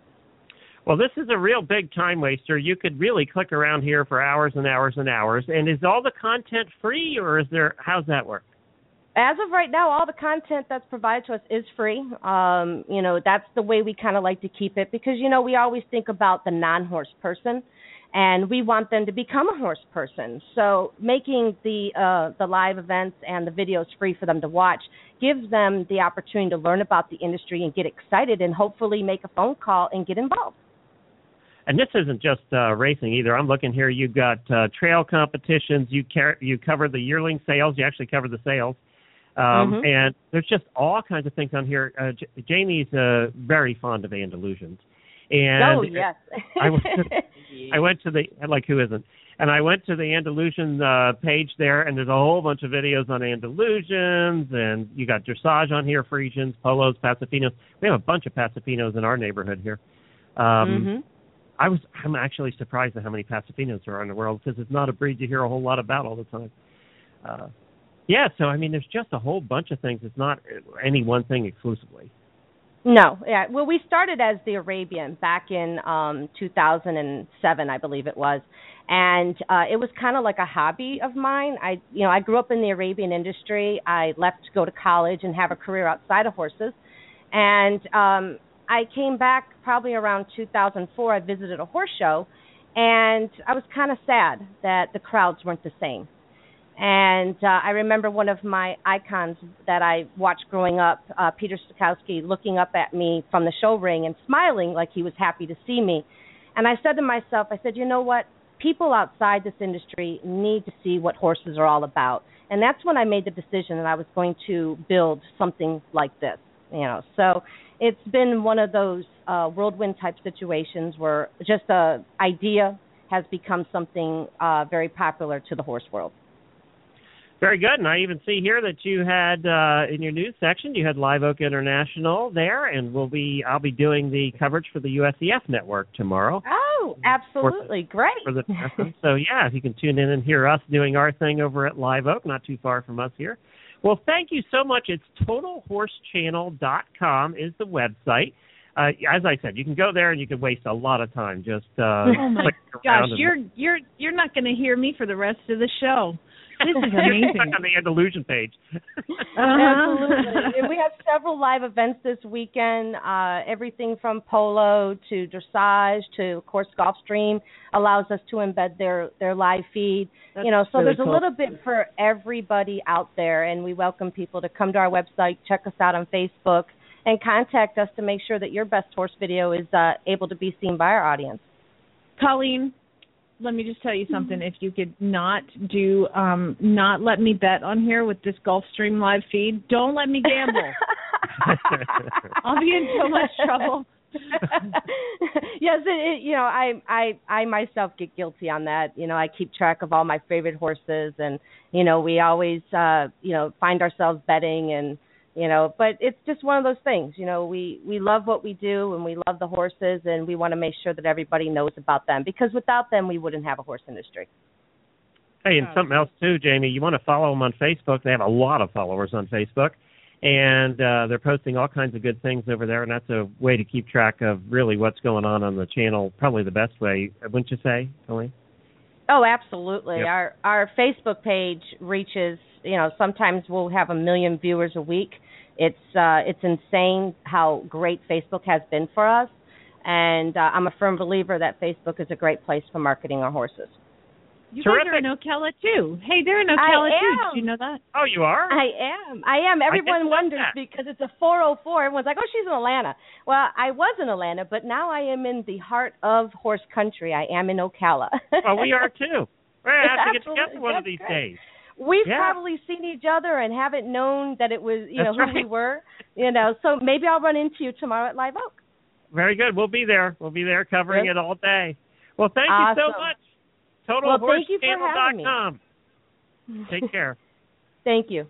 Speaker 1: Well, this is a real big time waster. You could really click around here for hours and hours and hours. And is all the content free, or is there, how's that work?
Speaker 10: As of right now, all the content that's provided to us is free. Um, you know, that's the way we kind of like to keep it because, you know, we always think about the non-horse person, and we want them to become a horse person. So making the uh, the live events and the videos free for them to watch gives them the opportunity to learn about the industry and get excited and hopefully make a phone call and get involved.
Speaker 1: And this isn't just uh, racing either. I'm looking here. You've got uh, trail competitions. You car- you cover the yearling sales. You actually cover the sales. Um,
Speaker 10: mm-hmm.
Speaker 1: And there's just all kinds of things on here. Uh, J- Jamie's uh, very fond of Andalusians. And
Speaker 10: oh, yes.
Speaker 1: I, went to, I went to the, like, who isn't? And I went to the Andalusian uh, page there, and there's a whole bunch of videos on Andalusians, and you got dressage on here, Friesians, Polos, Pasafinos. We have a bunch of Pasafinos in our neighborhood here. Um,
Speaker 10: mm-hmm.
Speaker 1: I was, I'm actually surprised at how many Pasafinos there are in the world because it's not a breed you hear a whole lot about all the time. Uh, yeah, so, I mean, there's just a whole bunch of things. It's not any one thing exclusively.
Speaker 10: No, yeah. Well, we started as the Arabian back in um, two thousand seven, I believe it was, and uh, it was kind of like a hobby of mine. I, you know, I grew up in the Arabian industry. I left to go to college and have a career outside of horses, and um, I came back probably around two thousand four. I visited a horse show, and I was kind of sad that the crowds weren't the same. And uh, I remember one of my icons that I watched growing up, uh, Peter Stokowski, looking up at me from the show ring and smiling like he was happy to see me. And I said to myself, I said, you know what? People outside this industry need to see what horses are all about. And that's when I made the decision that I was going to build something like this. You know, so it's been one of those uh, whirlwind type situations where just an idea has become something uh, very popular to the horse world.
Speaker 1: Very good, and I even see here that you had uh, in your news section you had Live Oak International there, and we'll be I'll be doing the coverage for the U S E F network tomorrow.
Speaker 10: Oh, absolutely,
Speaker 1: for,
Speaker 10: great!
Speaker 1: For the so yeah, if you can tune in and hear us doing our thing over at Live Oak, not too far from us here. Well, thank you so much. It's total horse channel dot com is the website. Uh, as I said, you can go there and you can waste a lot of time just uh,
Speaker 6: oh my gosh, you're you're you're not going to hear me for the rest of the show. This is amazing.
Speaker 1: On the Andalusian page.
Speaker 10: Uh-huh. Absolutely. We have several live events this weekend. Uh, everything from polo to dressage to, of course, Gulfstream allows us to embed their, their live feed.
Speaker 6: That's
Speaker 10: you know, so
Speaker 6: really
Speaker 10: there's
Speaker 6: cool.
Speaker 10: a little bit for everybody out there, and we welcome people to come to our website, check us out on Facebook, and contact us to make sure that your best horse video is uh, able to be seen by our audience.
Speaker 6: Colleen, let me just tell you something. If you could not do, um, not let me bet on here with this Gulfstream live feed, don't let me gamble. I'll be in so much trouble.
Speaker 10: Yes, it, it, you know, I, I, I myself get guilty on that. You know, I keep track of all my favorite horses, and you know, we always, uh, you know, find ourselves betting and. You know, but it's just one of those things. You know, we, we love what we do and we love the horses, and we want to make sure that everybody knows about them, because without them, we wouldn't have a horse industry.
Speaker 1: Hey, and something else too, Jamie. You want to follow them on Facebook. They have a lot of followers on Facebook, and uh, they're posting all kinds of good things over there, and that's a way to keep track of really what's going on on the channel, probably the best way, wouldn't you say, Colleen?
Speaker 10: Oh, absolutely.
Speaker 1: Yep.
Speaker 10: Our our Facebook page reaches, you know, sometimes we'll have a million viewers a week. It's uh, it's insane how great Facebook has been for us, and uh, I'm a firm believer that Facebook is a great place for marketing our horses.
Speaker 6: You
Speaker 1: Terrific.
Speaker 6: guys are in Ocala too. Hey, they're in Ocala
Speaker 10: I
Speaker 6: too.
Speaker 10: am.
Speaker 6: Did you know that?
Speaker 1: Oh, you are?
Speaker 10: I am. I am. Everyone
Speaker 1: didn't know
Speaker 10: wonders
Speaker 1: that.
Speaker 10: because it's a four oh four. Everyone's like, oh, she's in Atlanta. Well, I was in Atlanta, but now I am in the heart of horse country. I am in Ocala.
Speaker 1: Well, we are too. We're going to have to get
Speaker 10: Absolutely.
Speaker 1: together one of
Speaker 10: That's
Speaker 1: these
Speaker 10: great.
Speaker 1: days.
Speaker 10: We've
Speaker 1: Yeah.
Speaker 10: probably seen each other and haven't known that it was, you
Speaker 1: That's
Speaker 10: know, who
Speaker 1: right.
Speaker 10: we were. You know, so maybe I'll run into you tomorrow at Live Oak.
Speaker 1: Very good. We'll be there. We'll be there covering
Speaker 10: Good.
Speaker 1: it all day. Well, thank
Speaker 10: Awesome.
Speaker 1: you so much. total
Speaker 10: Well,
Speaker 1: horse
Speaker 10: thank you for
Speaker 1: channel
Speaker 10: having
Speaker 1: dot
Speaker 10: me.
Speaker 1: com. Take care.
Speaker 10: Thank you.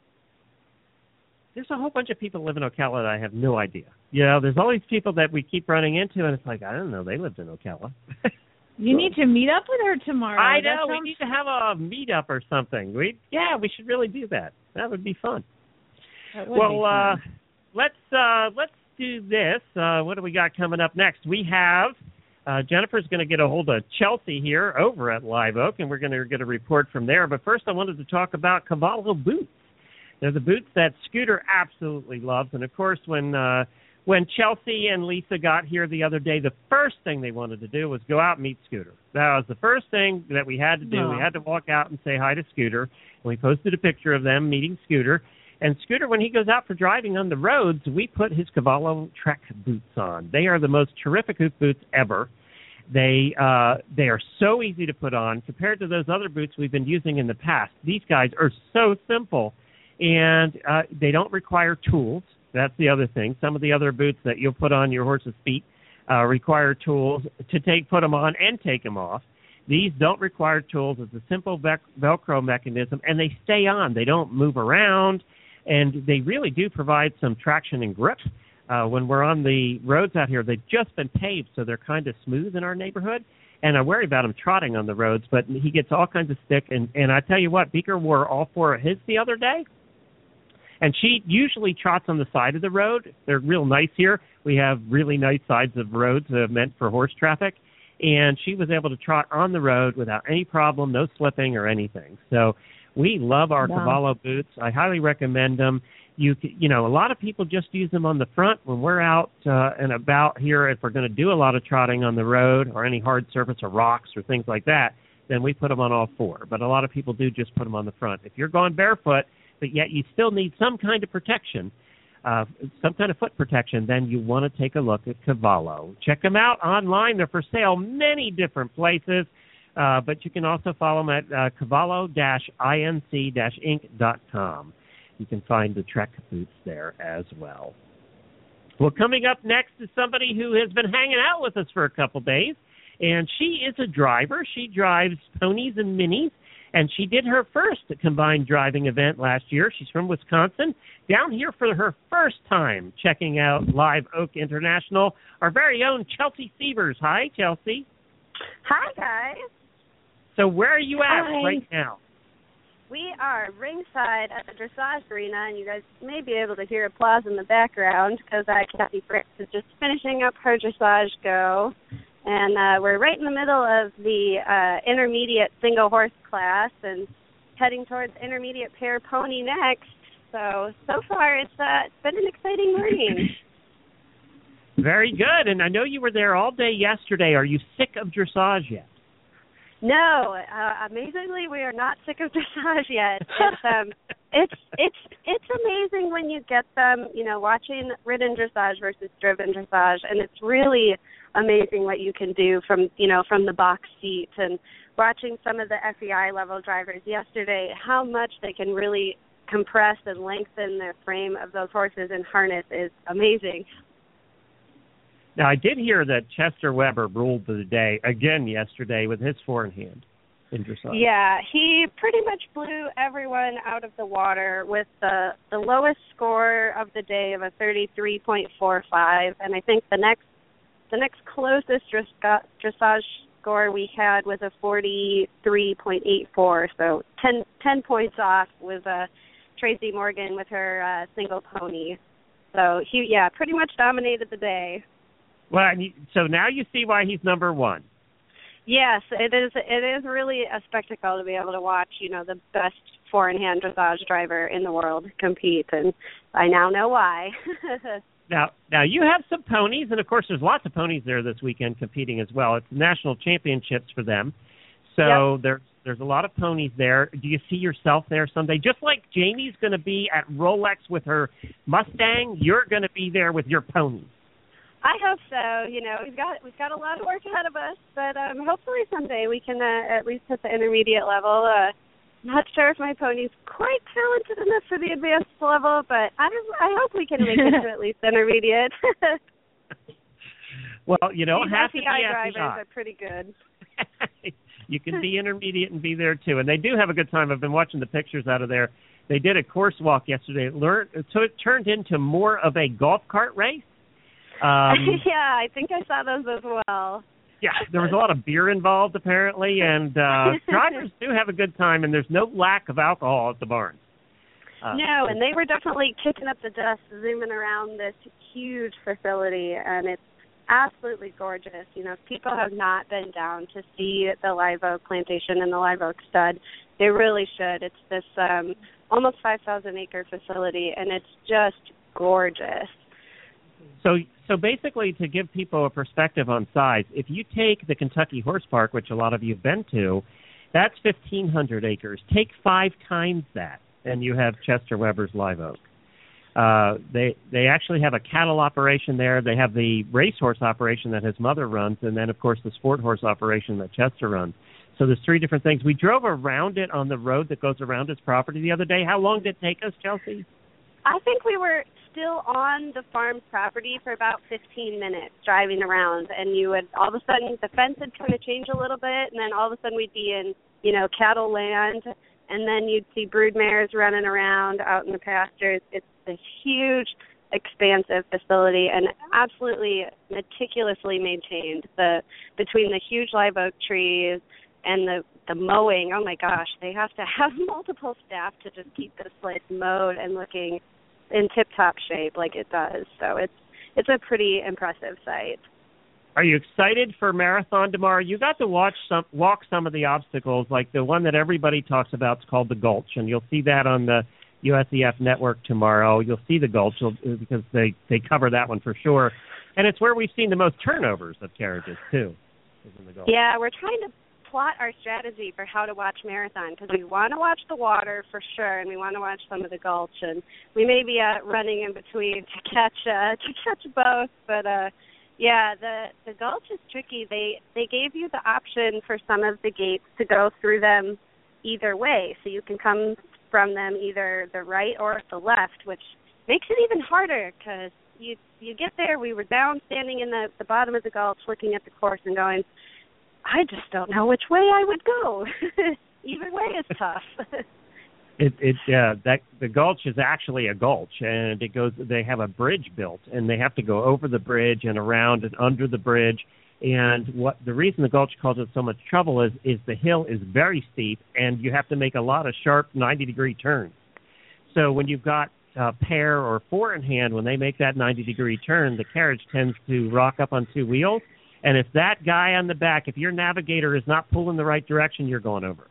Speaker 1: There's a whole bunch of people live in Ocala that I have no idea. You know, there's all these people that we keep running into, and it's like, I don't know, they lived in Ocala.
Speaker 6: You need to meet up with her tomorrow.
Speaker 1: I
Speaker 6: That
Speaker 1: know.
Speaker 6: sounds-
Speaker 1: We need to have a meetup or something. We yeah, we should really do that. That would be fun.
Speaker 6: That would
Speaker 1: Well,
Speaker 6: be
Speaker 1: uh,
Speaker 6: fun.
Speaker 1: let's uh, let's do this. Uh, what do we got coming up next? We have uh, Jennifer's going to get a hold of Chelsea here over at Live Oak, and we're going to get a report from there. But first, I wanted to talk about Cavallo boots. They're the boots that Scooter absolutely loves, and of course, when uh, when Chelsea and Lisa got here the other day, the first thing they wanted to do was go out and meet Scooter. That was the first thing that we had to do.
Speaker 6: Wow.
Speaker 1: We had to walk out and say hi to Scooter, and we posted a picture of them meeting Scooter. And Scooter, when he goes out for driving on the roads, we put his Cavallo Trek boots on. They are the most terrific hoop boots ever. They uh, they are so easy to put on compared to those other boots we've been using in the past. These guys are so simple, and uh, they don't require tools. That's the other thing. Some of the other boots that you'll put on your horse's feet uh, require tools to take, put them on and take them off. These don't require tools. It's a simple vel- Velcro mechanism, and they stay on. They don't move around, and they really do provide some traction and grip. Uh, when we're on the roads out here, they've just been paved, so they're kind of smooth in our neighborhood. And I worry about him trotting on the roads, but he gets all kinds of stick. And, and I tell you what, Beaker wore all four of his the other day. And she usually trots on the side of the road. They're real nice here. We have really nice sides of roads uh, meant for horse traffic. And she was able to trot on the road without any problem, no slipping or anything. So we love our
Speaker 6: Wow.
Speaker 1: Cavallo boots. I highly recommend them. You c- you know, a lot of people just use them on the front when we're out uh, and about here. If we're going to do a lot of trotting on the road or any hard surface or rocks or things like that, then we put them on all four. But a lot of people do just put them on the front. If you're going barefoot, but yet you still need some kind of protection, uh, some kind of foot protection, then you want to take a look at Cavallo. Check them out online. They're for sale many different places, uh, but you can also follow them at uh, cavallo dash inc dash inc dot com. You can find the Trek boots there as well. Well, coming up next is somebody who has been hanging out with us for a couple days, and she is a driver. She drives ponies and minis. And she did her first combined driving event last year. She's from Wisconsin, down here for her first time checking out Live Oak International. Our very own Chelsea Sievers. Hi, Chelsea.
Speaker 11: Hi, guys.
Speaker 1: So where are you at
Speaker 11: Hi.
Speaker 1: right now?
Speaker 11: We are ringside at the Dressage Arena, and you guys may be able to hear applause in the background because uh, Kathy Fricks is just finishing up her Dressage go. And uh, we're right in the middle of the uh, intermediate single horse class and heading towards intermediate pair pony next. So, so far it's, uh, it's been an exciting morning.
Speaker 1: Very good. And I know you were there all day yesterday. Are you sick of Dressage yet?
Speaker 11: No, uh, amazingly, we are not sick of Dressage yet. It's um, it's it's it's amazing when you get them, you know, watching ridden Dressage versus driven Dressage, and it's really amazing what you can do from, you know, from the box seat. And watching some of the F E I level drivers yesterday, how much they can really compress and lengthen the frame of those horses in harness is amazing.
Speaker 1: Now, I did hear that Chester Weber ruled the day again yesterday with his forehand in Dressage.
Speaker 11: Yeah, he pretty much blew everyone out of the water with the, the lowest score of the day of a thirty-three point four five, and I think the next the next closest Dressage score we had was a forty-three point eight four, so ten, ten points off with uh, Tracy Morgan with her uh, single pony. So he, yeah, pretty much dominated the day.
Speaker 1: Well, so now you see why he's number one.
Speaker 11: Yes, it is. It is really a spectacle to be able to watch, you know, the best four-in-hand dressage driver in the world compete, and I now know why.
Speaker 1: now, now you have some ponies, and of course, there's lots of ponies there this weekend competing as well. It's national championships for them, so yep. there's there's a lot of ponies there. Do you see yourself there someday? Just like Jamie's going to be at Rolex with her Mustang, you're going to be there with your ponies.
Speaker 11: I hope so. You know, we've got we've got a lot of work ahead of us, but um, hopefully someday we can uh, at least hit the intermediate level. Uh, not sure if my pony's quite talented enough for the advanced level, but I I hope we can make it to at least intermediate.
Speaker 1: Well, you don't have to be
Speaker 11: F E I drivers are pretty good.
Speaker 1: You can be intermediate and be there too, and they do have a good time. I've been watching the pictures out of there. They did a course walk yesterday. It learned so it turned into more of a golf cart race. Um,
Speaker 11: yeah, I think I saw those as well.
Speaker 1: Yeah, there was a lot of beer involved, apparently, and uh, drivers do have a good time, and there's no lack of alcohol at the barn. Uh,
Speaker 11: no, and they were definitely kicking up the dust, zooming around this huge facility, and it's absolutely gorgeous. You know, if people have not been down to see the Live Oak Plantation and the Live Oak Stud, they really should. It's this um, almost five thousand acre facility, and it's just gorgeous.
Speaker 1: So so basically, to give people a perspective on size, if you take the Kentucky Horse Park, which a lot of you have been to, that's fifteen hundred acres. Take five times that, and you have Chester Weber's Live Oak. Uh, they they actually have a cattle operation there. They have the racehorse operation that his mother runs, and then, of course, the sport horse operation that Chester runs. So there's three different things. We drove around it on the road that goes around his property the other day. How long did it take us, Chelsea?
Speaker 11: I think we were still on the farm's property for about fifteen minutes driving around, and you would all of a sudden the fence would kind of change a little bit, and then all of a sudden we'd be in, you know, cattle land, and then you'd see brood mares running around out in the pastures. It's a huge, expansive facility and absolutely meticulously maintained. The between the huge live oak trees and the the mowing, oh my gosh, they have to have multiple staff to just keep this place mowed and looking in tip-top shape like it does. So it's it's a pretty impressive site.
Speaker 1: Are you excited for Marathon tomorrow? You got to watch some walk some of the obstacles, like the one that everybody talks about is called the Gulch, and you'll see that on the U S E F network tomorrow. You'll see the Gulch because they, they cover that one for sure. And it's where we've seen the most turnovers of carriages, too, is in the Gulch.
Speaker 11: Yeah, we're trying to plot our strategy for how to watch Marathon, because we want to watch the water for sure, and we want to watch some of the Gulch, and we may be uh, running in between to catch uh, to catch both. But uh, yeah, the the Gulch is tricky. They they gave you the option for some of the gates to go through them either way, so you can come from them either the right or the left, which makes it even harder because you you get there. We were down standing in the the bottom of the Gulch, looking at the course and going, I just don't know which way I would go. Either way is tough.
Speaker 1: it it uh, that the Gulch is actually a gulch, and it goes. They have a bridge built, and they have to go over the bridge and around and under the bridge, And what the reason the Gulch causes so much trouble is is the hill is very steep, and you have to make a lot of sharp ninety-degree turns. So when you've got a pair or four in hand, when they make that ninety-degree turn, the carriage tends to rock up on two wheels. And if that guy on the back, if your navigator is not pulling the right direction, you're going over.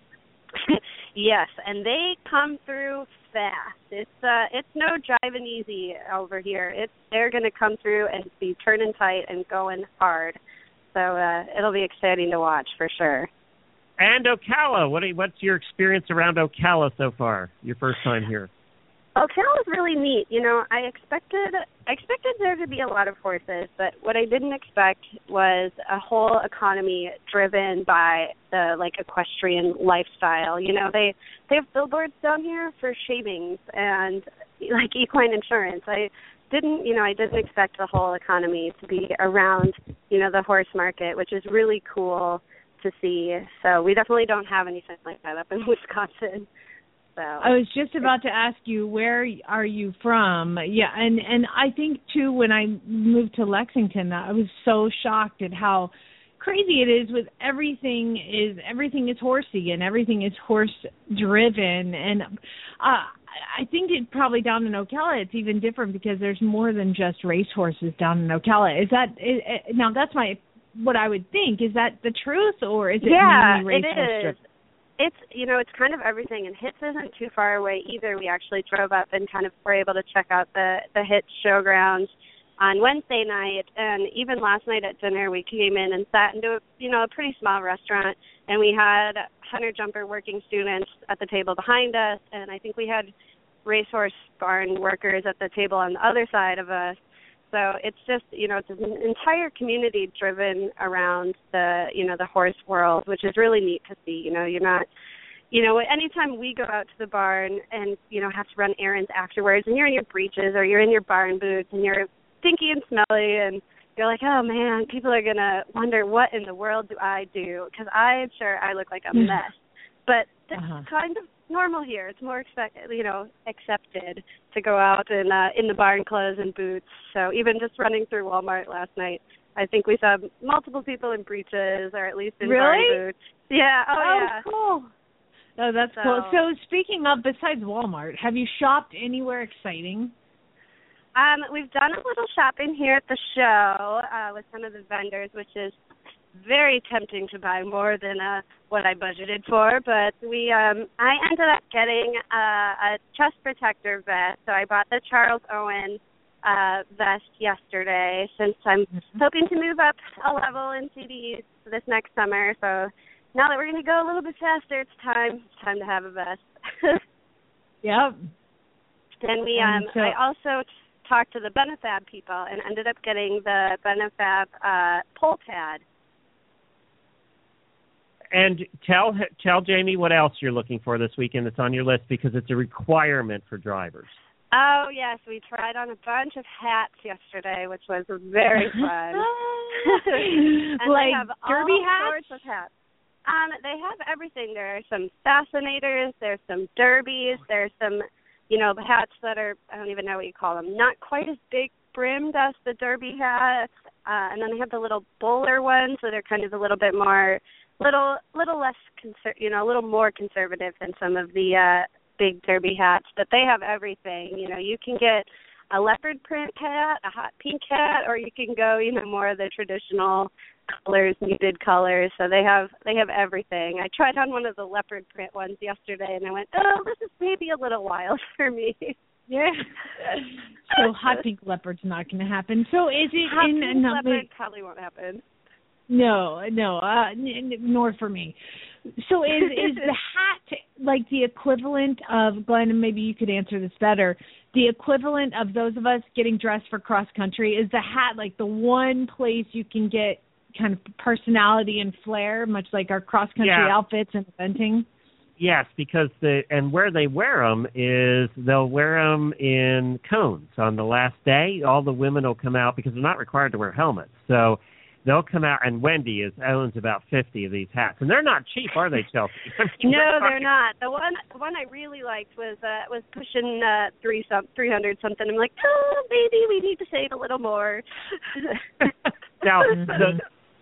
Speaker 11: Yes, and they come through fast. It's uh, it's no driving easy over here. It's they're going to come through and be turning tight and going hard. So uh, it'll be exciting to watch for sure.
Speaker 1: And Ocala, what are, what's your experience around Ocala so far? Your first time here?
Speaker 11: Ocala is really neat. You know, I expected I expected there to be a lot of horses, but what I didn't expect was a whole economy driven by the like equestrian lifestyle. You know, they they have billboards down here for shavings and like equine insurance. I didn't, you know, I didn't expect the whole economy to be around, you know, the horse market, which is really cool to see. So we definitely don't have anything like that up in Wisconsin. So
Speaker 6: I was just about to ask you, where are you from? Yeah, and and I think too, when I moved to Lexington, I was so shocked at how crazy it is with everything is everything is horsey and everything is horse driven, and uh, I think it probably down in Ocala it's even different because there's more than just race horses down in Ocala. Is that is, now that's my what I would think. Is that the truth, or is it
Speaker 11: yeah,
Speaker 6: mainly race
Speaker 11: it
Speaker 6: horse
Speaker 11: is.
Speaker 6: driven?
Speaker 11: It's, you know, it's kind of everything, and Hits isn't too far away either. We actually drove up and kind of were able to check out the, the Hits showgrounds on Wednesday night, and even last night at dinner we came in and sat into a, you know, a pretty small restaurant, and we had hunter jumper working students at the table behind us, and I think we had racehorse barn workers at the table on the other side of us. So it's just, you know, it's an entire community driven around the, you know, the horse world, which is really neat to see. You know, you're not, you know, anytime we go out to the barn and, you know, have to run errands afterwards and you're in your breeches or you're in your barn boots and you're stinky and smelly and you're like, oh, man, people are going to wonder what in the world do I do? Because I'm sure I look like a mess. But that's uh-huh. kind of normal here. It's more expect, you know, accepted to go out in uh, in the barn clothes and boots. So even just running through Walmart last night, I think we saw multiple people in breeches or at least in
Speaker 6: really?
Speaker 11: barn boots. Yeah. Oh,
Speaker 6: oh
Speaker 11: yeah.
Speaker 6: cool. Oh, that's
Speaker 11: so,
Speaker 6: cool. So speaking of, besides Walmart, have you shopped anywhere exciting?
Speaker 11: Um, we've done a little shopping here at the show uh, with some of the vendors, which is very tempting to buy more than uh, what I budgeted for, but we um, I ended up getting uh, a chest protector vest. So I bought the Charles Owen uh, vest yesterday since I'm mm-hmm. hoping to move up a level in C D Es this next summer. So now that we're going to go a little bit faster, it's time it's time to have a vest.
Speaker 6: Yep.
Speaker 11: And we um, so- I also t- talked to the Benefab people and ended up getting the Benefab uh, pull pad.
Speaker 1: And tell tell Jamie what else you're looking for this weekend that's on your list, because it's a requirement for drivers.
Speaker 11: Oh, yes. We tried on a bunch of hats yesterday, which was very fun. and
Speaker 6: like
Speaker 11: they have
Speaker 6: derby
Speaker 11: all
Speaker 6: hats?
Speaker 11: sorts of hats. Um, they have everything. There are some fascinators. There's some derbies. There's some, you know, hats that are, I don't even know what you call them, not quite as big brimmed as the derby hats. Uh, and then they have the little bowler ones that are kind of a little bit more, little little less, conser- you know, a little more conservative than some of the uh, big derby hats. But they have everything. You know, you can get a leopard print hat, a hot pink hat, or you can go, you know, more of the traditional colors, muted colors. So they have they have everything. I tried on one of the leopard print ones yesterday, and I went, oh, this is maybe a little wild for me.
Speaker 6: Yeah. So hot pink leopard's not going to happen. So is it
Speaker 11: hot
Speaker 6: in
Speaker 11: pink
Speaker 6: no,
Speaker 11: leopard probably won't happen.
Speaker 6: No, no, uh, n- n- nor for me. So is is the hat like the equivalent of, Glenn, maybe you could answer this better, the equivalent of those of us getting dressed for cross country? Is the hat like the one place you can get kind of personality and flair, much like our cross country
Speaker 1: yeah.
Speaker 6: outfits and eventing?
Speaker 1: Yes, because the and where they wear them is they'll wear them in cones on the last day. All the women will come out because they're not required to wear helmets. So they'll come out, and Wendy is owns about fifty of these hats, and they're not cheap, are they, Chelsea? I mean,
Speaker 11: no, they're not. The one, the one I really liked was uh, was pushing uh, three some three hundred something. I'm like, oh, maybe we need to save a little more.
Speaker 1: Now, the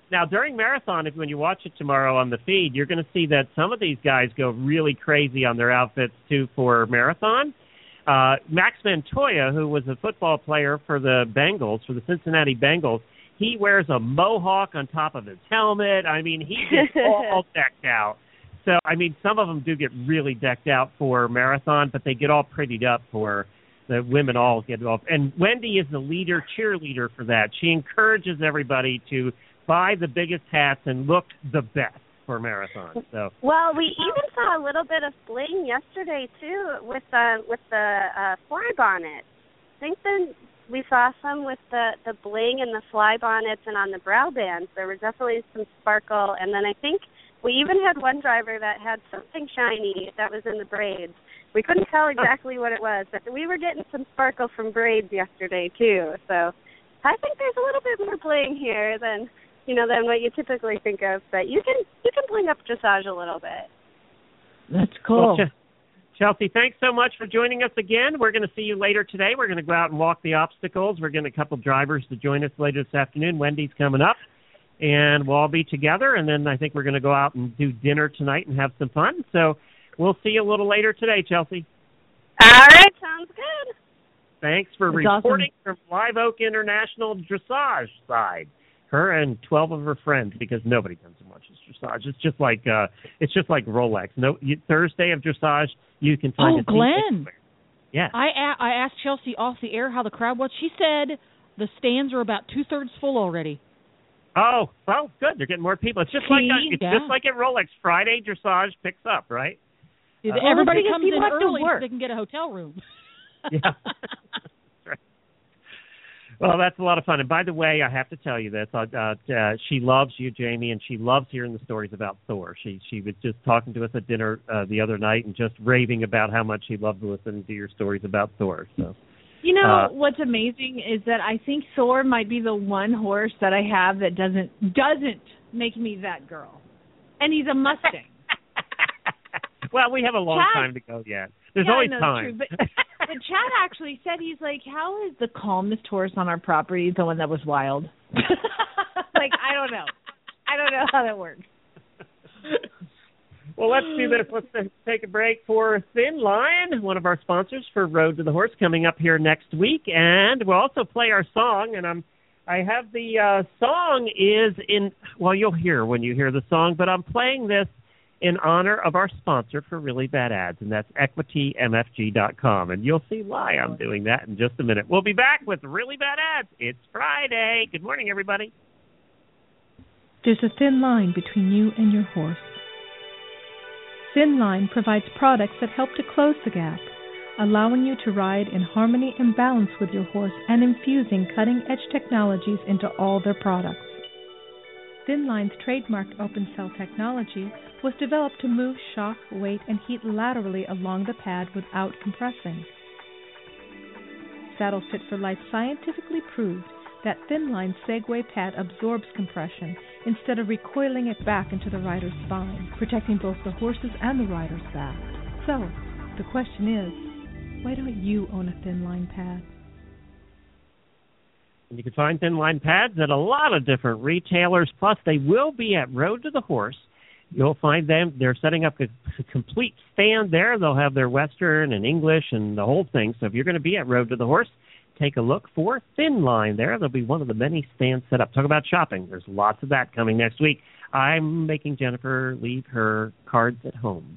Speaker 1: Now, during marathon, if when you watch it tomorrow on the feed, you're going to see that some of these guys go really crazy on their outfits, too, for marathon. Uh, Max Montoya, who was a football player for the Bengals, for the Cincinnati Bengals, he wears a mohawk on top of his helmet. I mean, he gets all decked out. So, I mean, some of them do get really decked out for marathon, but they get all prettied up for the women all get off. And Wendy is the leader, cheerleader for that. She encourages everybody to buy the biggest hats and look the best for marathon. So
Speaker 11: well, we even saw a little bit of bling yesterday too with the with the uh, fly bonnets. I think then we saw some with the the bling and the fly bonnets and on the brow bands. There was definitely some sparkle, and then I think we even had one driver that had something shiny that was in the braids. We couldn't tell exactly what it was, but we were getting some sparkle from braids yesterday too. So I think there's a little bit more bling here than you know than what you typically think of. But you can you can bling up dressage a little bit.
Speaker 6: That's cool.
Speaker 1: Well, Ch- Chelsea, thanks so much for joining us again. We're going to see you later today. We're going to go out and walk the obstacles. We're getting a couple drivers to join us later this afternoon. Wendy's coming up. And we'll all be together, and then I think we're going to go out and do dinner tonight and have some fun. So we'll see you a little later today, Chelsea.
Speaker 11: All right, sounds good.
Speaker 1: Thanks for
Speaker 6: That's
Speaker 1: reporting
Speaker 6: awesome.
Speaker 1: from Live Oak International Dressage side. Her and twelve of her friends, because nobody comes and watches dressage. It's just like uh, it's just like Rolex. No, you, Thursday of dressage, you can find
Speaker 7: Oh,
Speaker 1: a
Speaker 7: Glenn.
Speaker 1: Yeah.
Speaker 7: I a- I asked Chelsea off the air how the crowd was. She said the stands are about two thirds full already.
Speaker 1: Oh, well, good. They're getting more people. It's just like uh, it's
Speaker 7: Yeah.
Speaker 1: just like at Rolex. Friday dressage picks up, right?
Speaker 7: Yeah,
Speaker 1: Uh,
Speaker 7: Everybody
Speaker 6: because
Speaker 7: comes in
Speaker 6: people have to
Speaker 7: early so
Speaker 6: work.
Speaker 7: they can get a hotel room.
Speaker 1: Yeah. Right. Well, that's a lot of fun. And by the way, I have to tell you this. Uh, uh, she loves you, Jamie, and she loves hearing the stories about Thor. She she was just talking to us at dinner uh, the other night and just raving about how much she loved listening to your stories about Thor. So.
Speaker 6: You know,
Speaker 1: Uh,
Speaker 6: what's amazing is that I think Thor might be the one horse that I have that doesn't doesn't make me that girl. And he's a Mustang.
Speaker 1: Well, we have a long
Speaker 6: Chad,
Speaker 1: time to go yet. There's
Speaker 6: yeah,
Speaker 1: always
Speaker 6: I know,
Speaker 1: time.
Speaker 6: True, but, but Chad actually said, he's like, how is the calmest horse on our property the one that was wild? Like, I don't know. I don't know how that works.
Speaker 1: Well, let's do this. Let's take a break for Thin Line, one of our sponsors for Road to the Horse, coming up here next week. And we'll also play our song. And I'm, I have the uh, song is in, well, you'll hear when you hear the song, but I'm playing this in honor of our sponsor for Really Bad Ads, and that's equity m f g dot com. And you'll see why I'm doing that in just a minute. We'll be back with Really Bad Ads. It's Friday. Good morning, everybody.
Speaker 12: There's a thin line between you and your horse. Thin Line provides products that help to close the gap, allowing you to ride in harmony and balance with your horse and infusing cutting-edge technologies into all their products. Thin Line's trademarked open cell technology was developed to move shock, weight, and heat laterally along the pad without compressing. Saddle Fit for Life scientifically proved that Thin Line's Segway pad absorbs compression instead of recoiling it back into the rider's spine, protecting both the horse's and the rider's back. So, the question is, why don't you own a Thin Line pad?
Speaker 1: And you can find Thin Line pads at a lot of different retailers, plus they will be at Road to the Horse. You'll find them. They're setting up a, a complete stand there. They'll have their Western and English and the whole thing. So if you're going to be at Road to the Horse, take a look for Thin Line there. There'll be one of the many stands set up. Talk about shopping. There's lots of that coming next week. I'm making Jennifer leave her cards at home.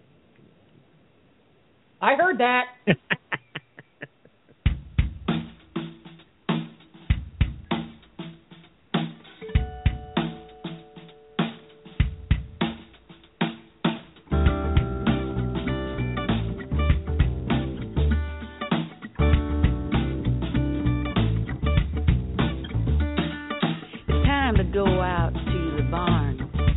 Speaker 7: I heard that.
Speaker 13: Go out to the barn,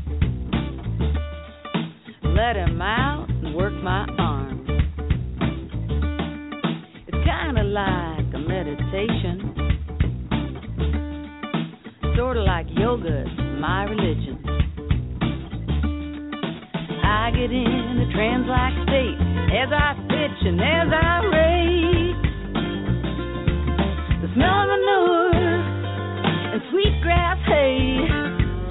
Speaker 13: let him out and work my arm. It's kind of like a meditation, sort of like yoga's my religion. I get in a trance-like state as I pitch and as I rate. The smell of manure and sweet grass hay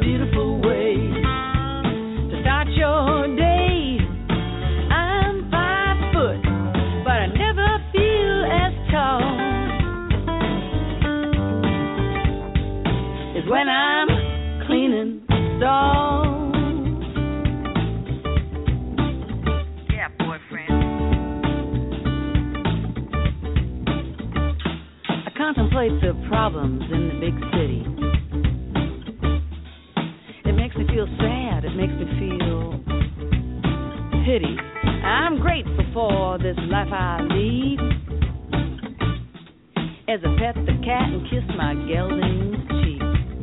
Speaker 13: beautiful way to start your day. I'm five foot, but I never feel as tall as when I'm cleaning stalls. Yeah, boyfriend. I contemplate the problems in the big city. It makes me feel sad, it makes me feel pity. I'm grateful for this life I lead. As I pet the cat and kiss my gelding's cheek,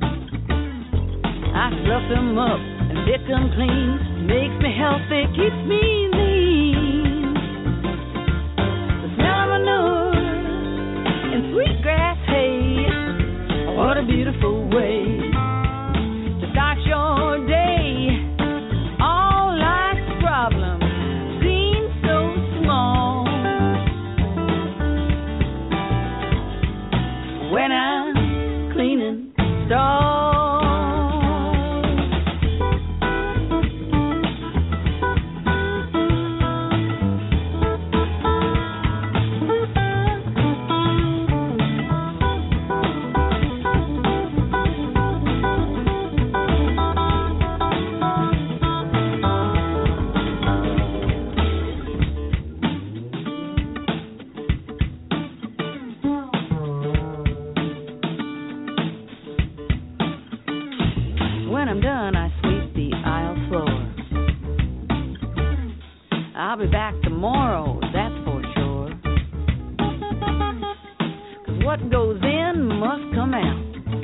Speaker 13: I fluff him up and lick him clean. Makes me healthy, keeps me lean. The smell of manure and sweet grass hay, what a beautiful way to start your day. All life's problems seem so small when I'm cleaning stalls. When I'm done, I sweep the aisle floor. I'll be back tomorrow, that's for sure. 'Cause what goes in must come out.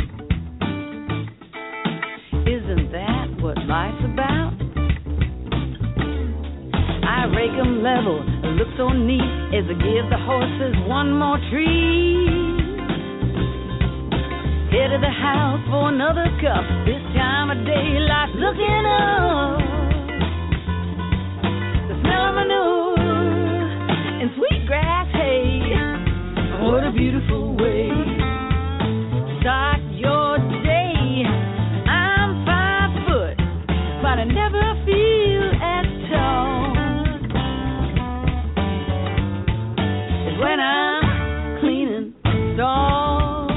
Speaker 13: Isn't that what life's about? I rake 'em level, look so neat as I give the horses one more treat. Head of the house for another cup. This time of day, life's looking up. The smell of manure and sweet grass hay, what a beautiful way to start your day. I'm five foot, but I never feel as tall as when I'm cleaning stalls.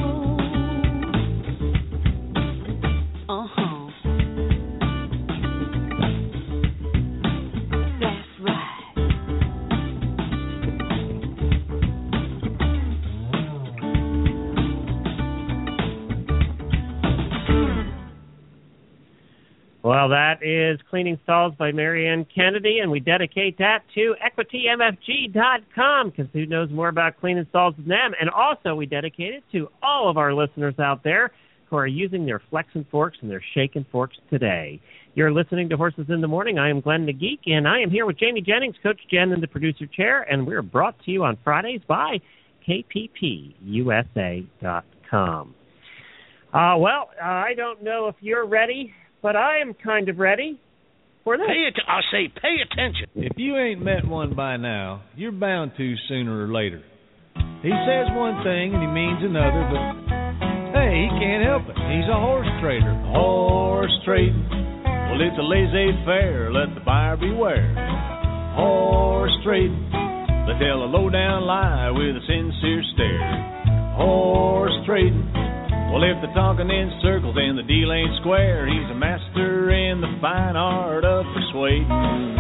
Speaker 1: Well, that is Cleaning Stalls by Marianne Kennedy, and we dedicate that to equity m f g dot com, because who knows more about cleaning stalls than them? And also we dedicate it to all of our listeners out there who are using their flexing forks and their shaking forks today. You're listening to Horses in the Morning. I am Glenn the Geek, and I am here with Jamie Jennings, Coach Jen in the producer chair, and we're brought to you on Fridays by K P P U S A dot com. Uh, well, uh, I don't know if you're ready, but I am kind of ready for this.
Speaker 14: Pay it. I say, pay attention. If you ain't met one by now, you're bound to sooner or later. He says one thing and he means another, but hey, he can't help it. He's a horse trader. Horse trading. Well, it's a laissez-faire. Let the buyer beware. Horse trading. They tell a low-down lie with a sincere stare. Horse trading. Well, if they're talking in circles and the deal ain't square, he's a master in the fine art of persuading.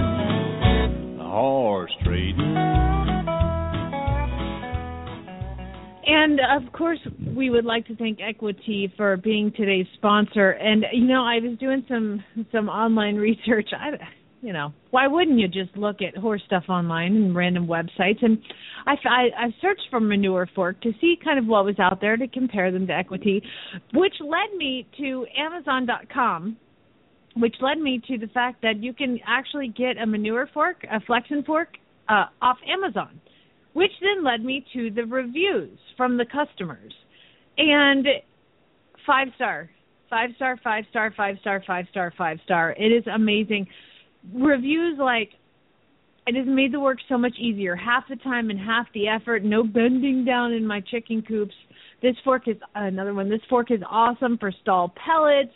Speaker 14: Horse trading.
Speaker 6: And, of course, we would like to thank Equity for being today's sponsor. And, you know, I was doing some some online research. I, you know, why wouldn't you just look at horse stuff online and random websites? And I, I, I searched for Manure Fork to see kind of what was out there to compare them to Equity, which led me to Amazon dot com, which led me to the fact that you can actually get a manure fork, a Flexin fork, uh, off Amazon, which then led me to the reviews from the customers. And five star, five star, five star, five star, five star, five star. It is amazing. Reviews like, it has made the work so much easier. Half the time and half the effort. No bending down in my chicken coops. This fork is, another one, this fork is awesome for stall pellets.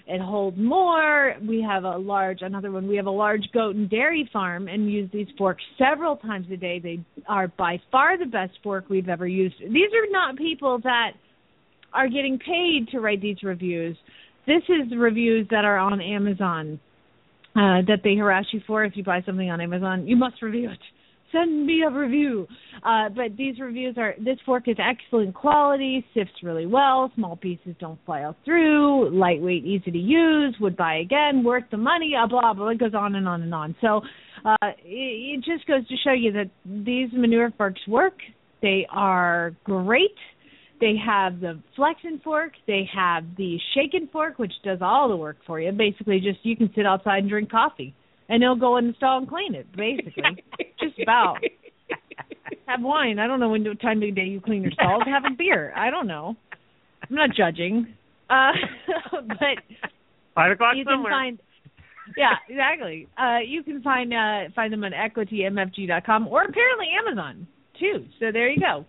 Speaker 6: It holds more. We have a large, another one, we have a large goat and dairy farm and use these forks several times a day. They are by far the best fork we've ever used. These are not people that are getting paid to write these reviews. This is reviews that are on Amazon uh, that they harass you for. If you buy something on Amazon, you must review it. Send me a review. Uh, but these reviews are, this fork is excellent quality, sifts really well, small pieces don't file through, lightweight, easy to use, would buy again, worth the money, uh, blah, blah, it goes on and on and on. So uh, it, it just goes to show you that these manure forks work. They are great. They have the flexion fork. They have the shaken fork, which does all the work for you. Basically, just you can sit outside and drink coffee. And they'll go in the stall and clean it, basically. Just about. Have wine. I don't know when what time of the day you clean your stalls. Have a beer. I don't know. I'm not judging. Uh, but
Speaker 1: Five o'clock
Speaker 6: you
Speaker 1: somewhere.
Speaker 6: can find. Yeah, exactly. Uh, you can find uh, find them on equity m f g dot com or apparently Amazon too. So there you go.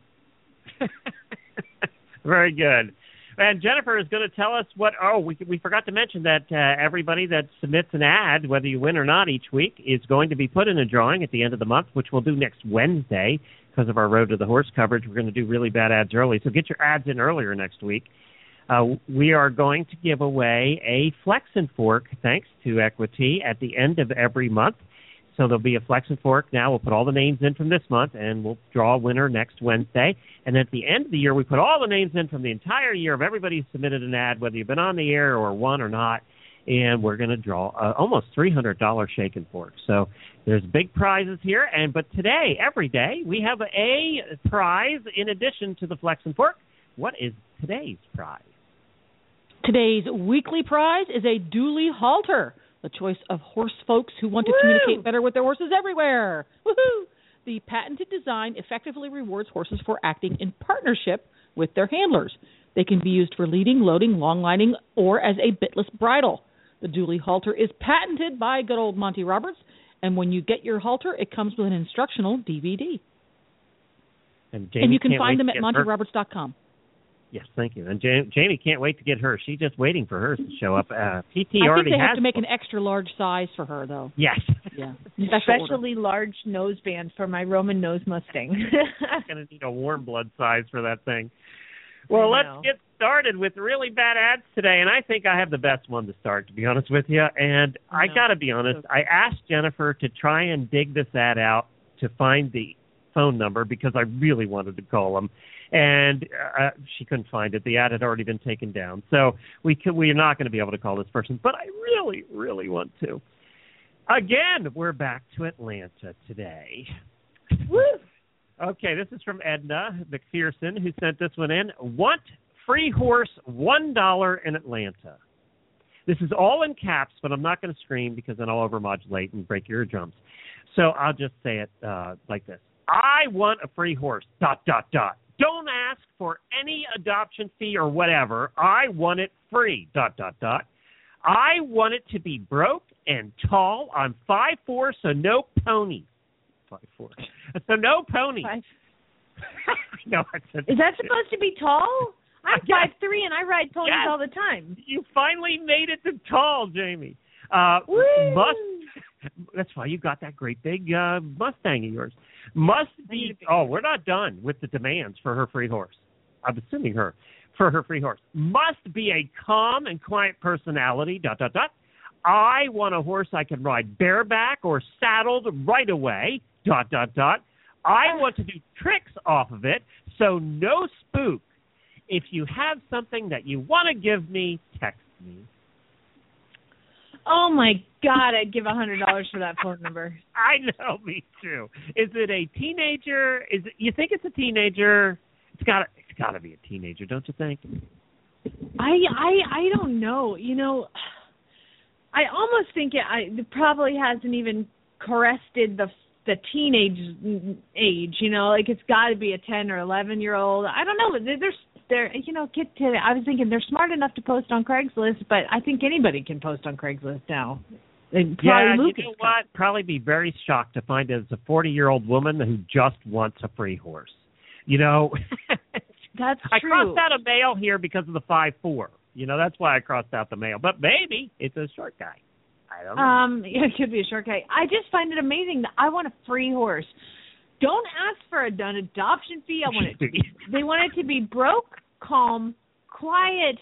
Speaker 1: Very good. And Jennifer is going to tell us what, oh, we we forgot to mention that uh, everybody that submits an ad, whether you win or not each week, is going to be put in a drawing at the end of the month, which we'll do next Wednesday because of our Road to the Horse coverage. We're going to do really bad ads early, so get your ads in earlier next week. Uh, we are going to give away a Flexen fork, thanks to Equity, at the end of every month. So there'll be a Flexen fork now. We'll put all the names in from this month, and we'll draw a winner next Wednesday. And then at the end of the year, we put all the names in from the entire year of everybody who submitted an ad, whether you've been on the air or won or not, and we're going to draw uh, almost three hundred dollars shaken fork. So there's big prizes here. And but today, every day, we have a prize in addition to the Flexen fork. What is today's prize?
Speaker 7: Today's weekly prize is a dually halter, the choice of horse folks who want to Woo! communicate better with their horses everywhere. Woohoo! The patented design effectively rewards horses for acting in partnership with their handlers. They can be used for leading, loading, long lining, or as a bitless bridle. The dually halter is patented by good old Monty Roberts, and when you get your halter, it comes with an instructional D V D.
Speaker 1: And,
Speaker 7: and you can
Speaker 1: can't
Speaker 7: find them at
Speaker 1: her-
Speaker 7: monty roberts dot com.
Speaker 1: Yes, thank you. And Jamie, Jamie can't wait to get hers. She's just waiting for hers to show up. Uh, P T
Speaker 7: I
Speaker 1: already
Speaker 7: think they
Speaker 1: has
Speaker 7: have to make an extra large size for her, though.
Speaker 1: Yes.
Speaker 7: Yeah.
Speaker 6: Especially large noseband for my Roman nose Mustang.
Speaker 1: I'm going to need a warm blood size for that thing. Well, let's get started with really bad ads today, and I think I have the best one to start, to be honest with you. And I, I got to be honest, I asked Jennifer to try and dig this ad out to find the phone number because I really wanted to call them. And uh, she couldn't find it. The ad had already been taken down. So we could, we are not going to be able to call this person, but I really, really want to. Again, we're back to Atlanta today.
Speaker 6: Woo!
Speaker 1: Okay, this is from Edna McPherson, who sent this one in. Want free horse, one dollar in Atlanta. This is all in caps, but I'm not going to scream because then I'll overmodulate and break your eardrums. So I'll just say it uh, like this. I want a free horse, dot, dot, dot. Don't ask for any adoption fee or whatever. I want it free, dot, dot, dot. I want it to be broke and tall. I'm five foot four, so no ponies. five foot four. So no ponies. no, I said
Speaker 6: Is that supposed to be tall? I'm five foot three and I ride ponies
Speaker 1: yes.
Speaker 6: all the time.
Speaker 1: You finally made it to tall, Jamie. Uh, must. That's why you got that great big uh, Mustang of yours. Must be. Oh, we're not done with the demands for her free horse. I'm assuming her for her free horse. Must be a calm and quiet personality. Dot dot dot. I want a horse I can ride bareback or saddled right away. Dot dot dot. I want to do tricks off of it, so no spook. If you have something that you want to give me, text me.
Speaker 6: Oh, my God, I'd give one hundred dollars for that phone number.
Speaker 1: I know, me too. Is it a teenager? Is it, you think it's a teenager? It's got it's got to be a teenager, don't you think?
Speaker 6: I I I don't know. You know, I almost think it, I, it probably hasn't even crested the the teenage age. You know, like it's got to be a ten or eleven year old. I don't know. There's They're, you know, get to. I was thinking they're smart enough to post on Craigslist, but I think anybody can post on Craigslist now. And
Speaker 1: yeah,
Speaker 6: Lucas
Speaker 1: you know what? Probably be very shocked to find it as a forty-year-old woman who just wants a free horse. You know,
Speaker 6: that's
Speaker 1: I
Speaker 6: true.
Speaker 1: crossed out a male here because of the five foot four. You know, that's why I crossed out the male. But maybe it's a short guy. I don't know.
Speaker 6: Um, yeah, it could be a short guy. I just find it amazing that I want a free horse. Don't ask for a done adoption fee. I want it to be. They want it to be broke, calm, quiet,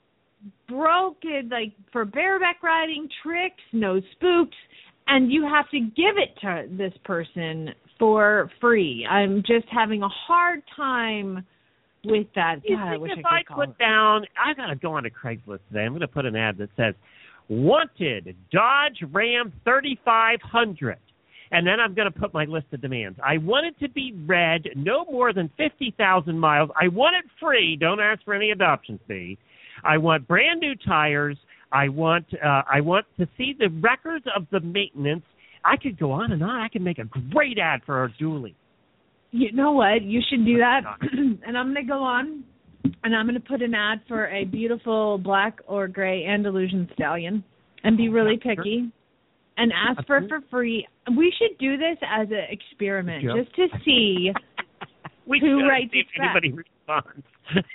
Speaker 6: broken, like for bareback riding, tricks, no spooks, and you have to give it to this person for free. I'm just having a hard time with that.
Speaker 1: You
Speaker 6: God, I
Speaker 1: think
Speaker 6: wish
Speaker 1: if
Speaker 6: I
Speaker 1: I,
Speaker 6: could call
Speaker 1: put down, I got to go on to Craigslist today. I'm going to put an ad that says, wanted Dodge Ram thirty-five hundred. And then I'm going to put my list of demands. I want it to be red, no more than fifty thousand miles. I want it free. Don't ask for any adoption fee. I want brand new tires. I want uh, I want to see the records of the maintenance. I could go on and on. I could make a great ad for our dually.
Speaker 6: You know what? You should do that. And I'm going to go on, and I'm going to put an ad for a beautiful black or gray Andalusian stallion and be really picky and ask for it for free. We should do this as an experiment
Speaker 1: Yep.
Speaker 6: just to see
Speaker 1: we
Speaker 6: who
Speaker 1: should
Speaker 6: writes
Speaker 1: see if
Speaker 6: back.
Speaker 1: anybody responds.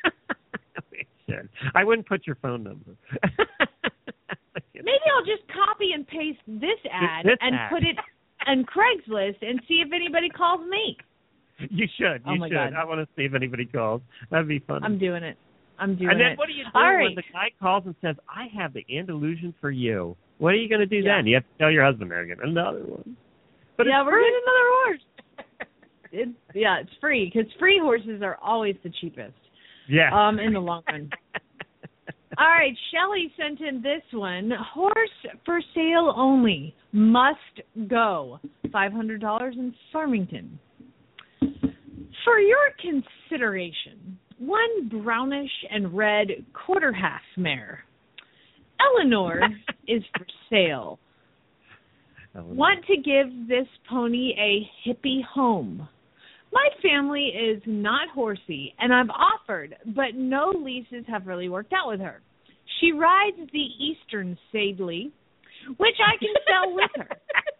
Speaker 1: We should. I wouldn't put your phone number.
Speaker 6: Maybe I'll just copy and paste this ad
Speaker 1: This
Speaker 6: and
Speaker 1: ad.
Speaker 6: put it on Craigslist and see if anybody calls me.
Speaker 1: You should.
Speaker 6: Oh,
Speaker 1: You
Speaker 6: my
Speaker 1: should.
Speaker 6: God.
Speaker 1: I want to see if anybody calls. That'd be fun.
Speaker 6: I'm doing it. I'm doing
Speaker 1: And then
Speaker 6: it.
Speaker 1: what do you do
Speaker 6: All
Speaker 1: when
Speaker 6: right.
Speaker 1: the guy calls and says, I have the Andalusian for you? What are you going to do
Speaker 6: Yeah.
Speaker 1: then? You have to tell your husband they're getting another one. But
Speaker 6: yeah,
Speaker 1: it's
Speaker 6: we're
Speaker 1: free.
Speaker 6: getting another horse. It, yeah, it's free because free horses are always the cheapest.
Speaker 1: Yeah.
Speaker 6: Um, in the long run. All right, Shelley sent in this one. Horse for sale only. Must go. five hundred dollars in Farmington. For your consideration, one brownish and red quarter half mare. Eleanor is for sale. Want to give this pony a hippie home. My family is not horsey, and I've offered, but no leases have really worked out with her. She rides the Eastern Sadley, which I can sell with her.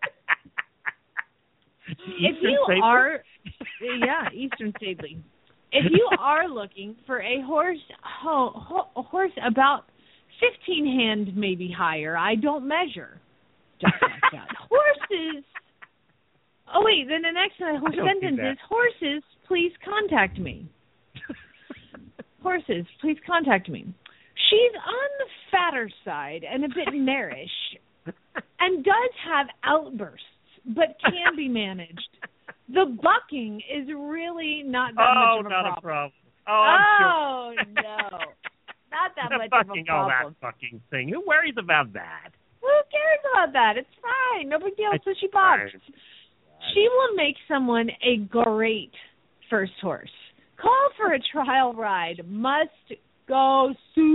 Speaker 6: If you
Speaker 1: Sadley?
Speaker 6: are, yeah, Eastern Sadley. If you are looking for a horse, ho, ho, a horse about fifteen hand, maybe higher, I don't measure. Just like that. Horses. Oh wait, then the next
Speaker 1: I don't do
Speaker 6: sentence
Speaker 1: that.
Speaker 6: is horses. Please contact me. Horses, please contact me. She's on the fatter side and a bit marish, and does have outbursts, but can be managed. The bucking is really not that
Speaker 1: Oh,
Speaker 6: much of a
Speaker 1: not
Speaker 6: problem.
Speaker 1: a problem. Oh, I'm sure.
Speaker 6: Oh, no. Not that
Speaker 1: The
Speaker 6: much
Speaker 1: fucking,
Speaker 6: of a
Speaker 1: all
Speaker 6: problem.
Speaker 1: that fucking thing. Who worries about that?
Speaker 6: Who cares about that? It's fine. No big deal.
Speaker 1: It's
Speaker 6: So she bought.
Speaker 1: fine.
Speaker 6: She will make someone a great first horse. Call for a trial ride. Must go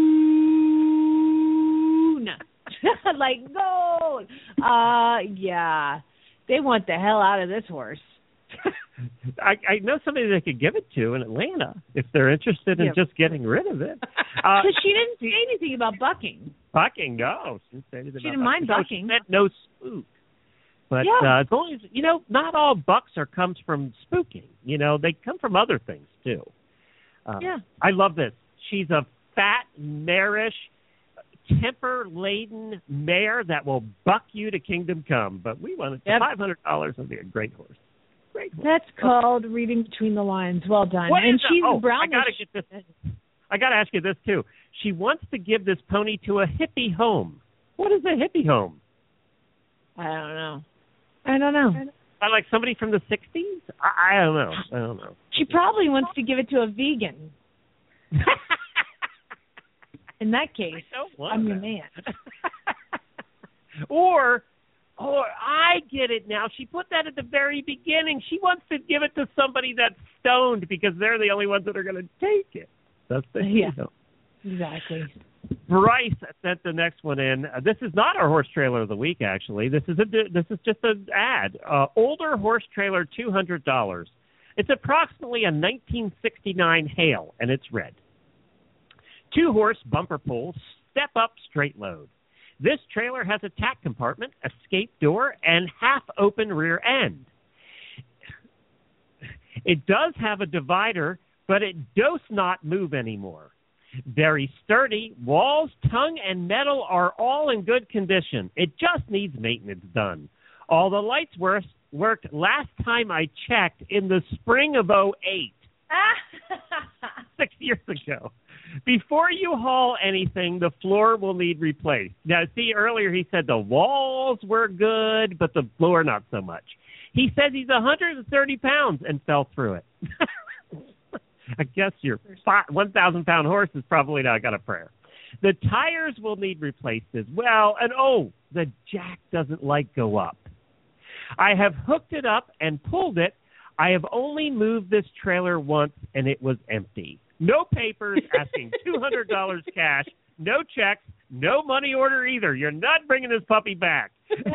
Speaker 6: soon. Like gold. Uh, yeah. They want the hell out of this horse.
Speaker 1: I, I know somebody they could give it to in Atlanta if they're interested in
Speaker 6: Yeah.
Speaker 1: just getting rid of it. Uh,
Speaker 6: Because she didn't say anything about bucking.
Speaker 1: bucking, no. She didn't say anything
Speaker 6: She
Speaker 1: about
Speaker 6: didn't mind
Speaker 1: No, she
Speaker 6: bucking.
Speaker 1: said no spook. But
Speaker 6: Yeah.
Speaker 1: uh, as long as, you know, not all bucks are comes from spooking. You know, they come from other things, too. Uh,
Speaker 6: Yeah.
Speaker 1: I love this. She's a fat, marish, temper-laden mare that will buck you to kingdom come. But we want it for
Speaker 6: Yep.
Speaker 1: five hundred dollars would be a great horse. Great horse.
Speaker 6: That's called reading between the lines. Well done.
Speaker 1: What
Speaker 6: and
Speaker 1: is
Speaker 6: she's
Speaker 1: the, oh,
Speaker 6: brownish.
Speaker 1: I gotta get this. I gotta ask you this too. She wants to give this pony to a hippie home. What is a hippie home?
Speaker 6: I don't know. I don't know.
Speaker 1: Uh, like somebody from the sixties? I, I don't know. I don't know.
Speaker 6: She probably wants to give it to a vegan. In that case,
Speaker 1: don't want
Speaker 6: I'm your
Speaker 1: that.
Speaker 6: man.
Speaker 1: Or, or I get it now. She put that at the very beginning. She wants to give it to somebody that's stoned because they're the only ones that are going to take it. That's the
Speaker 6: Yeah.
Speaker 1: you know.
Speaker 6: Exactly.
Speaker 1: Bryce sent the next one in. Uh, this is not our horse trailer of the week, actually. This is a this is just an ad. Uh, older horse trailer, two hundred dollars. It's approximately a nineteen sixty-nine Hale, and it's red. Two horse bumper pull, step up straight load. This trailer has a tack compartment, escape door, and half open rear end. It does have a divider, but it does not move anymore. Very sturdy. Walls, tongue, and metal are all in good condition. It just needs maintenance done. All the lights were, worked last time I checked in the spring of oh eight. Six years ago. Before you haul anything, the floor will need replaced. Now, see, earlier he said the walls were good, but the floor not so much. He says he's one hundred thirty pounds and fell through it. I guess your one thousand pound horse is probably not got a prayer. The tires will need replaced as well. And, oh, the jack doesn't like go up. I have hooked it up and pulled it. I have only moved this trailer once, and it was empty. No papers, asking two hundred dollars cash, no checks, no money order either. You're not bringing this puppy back.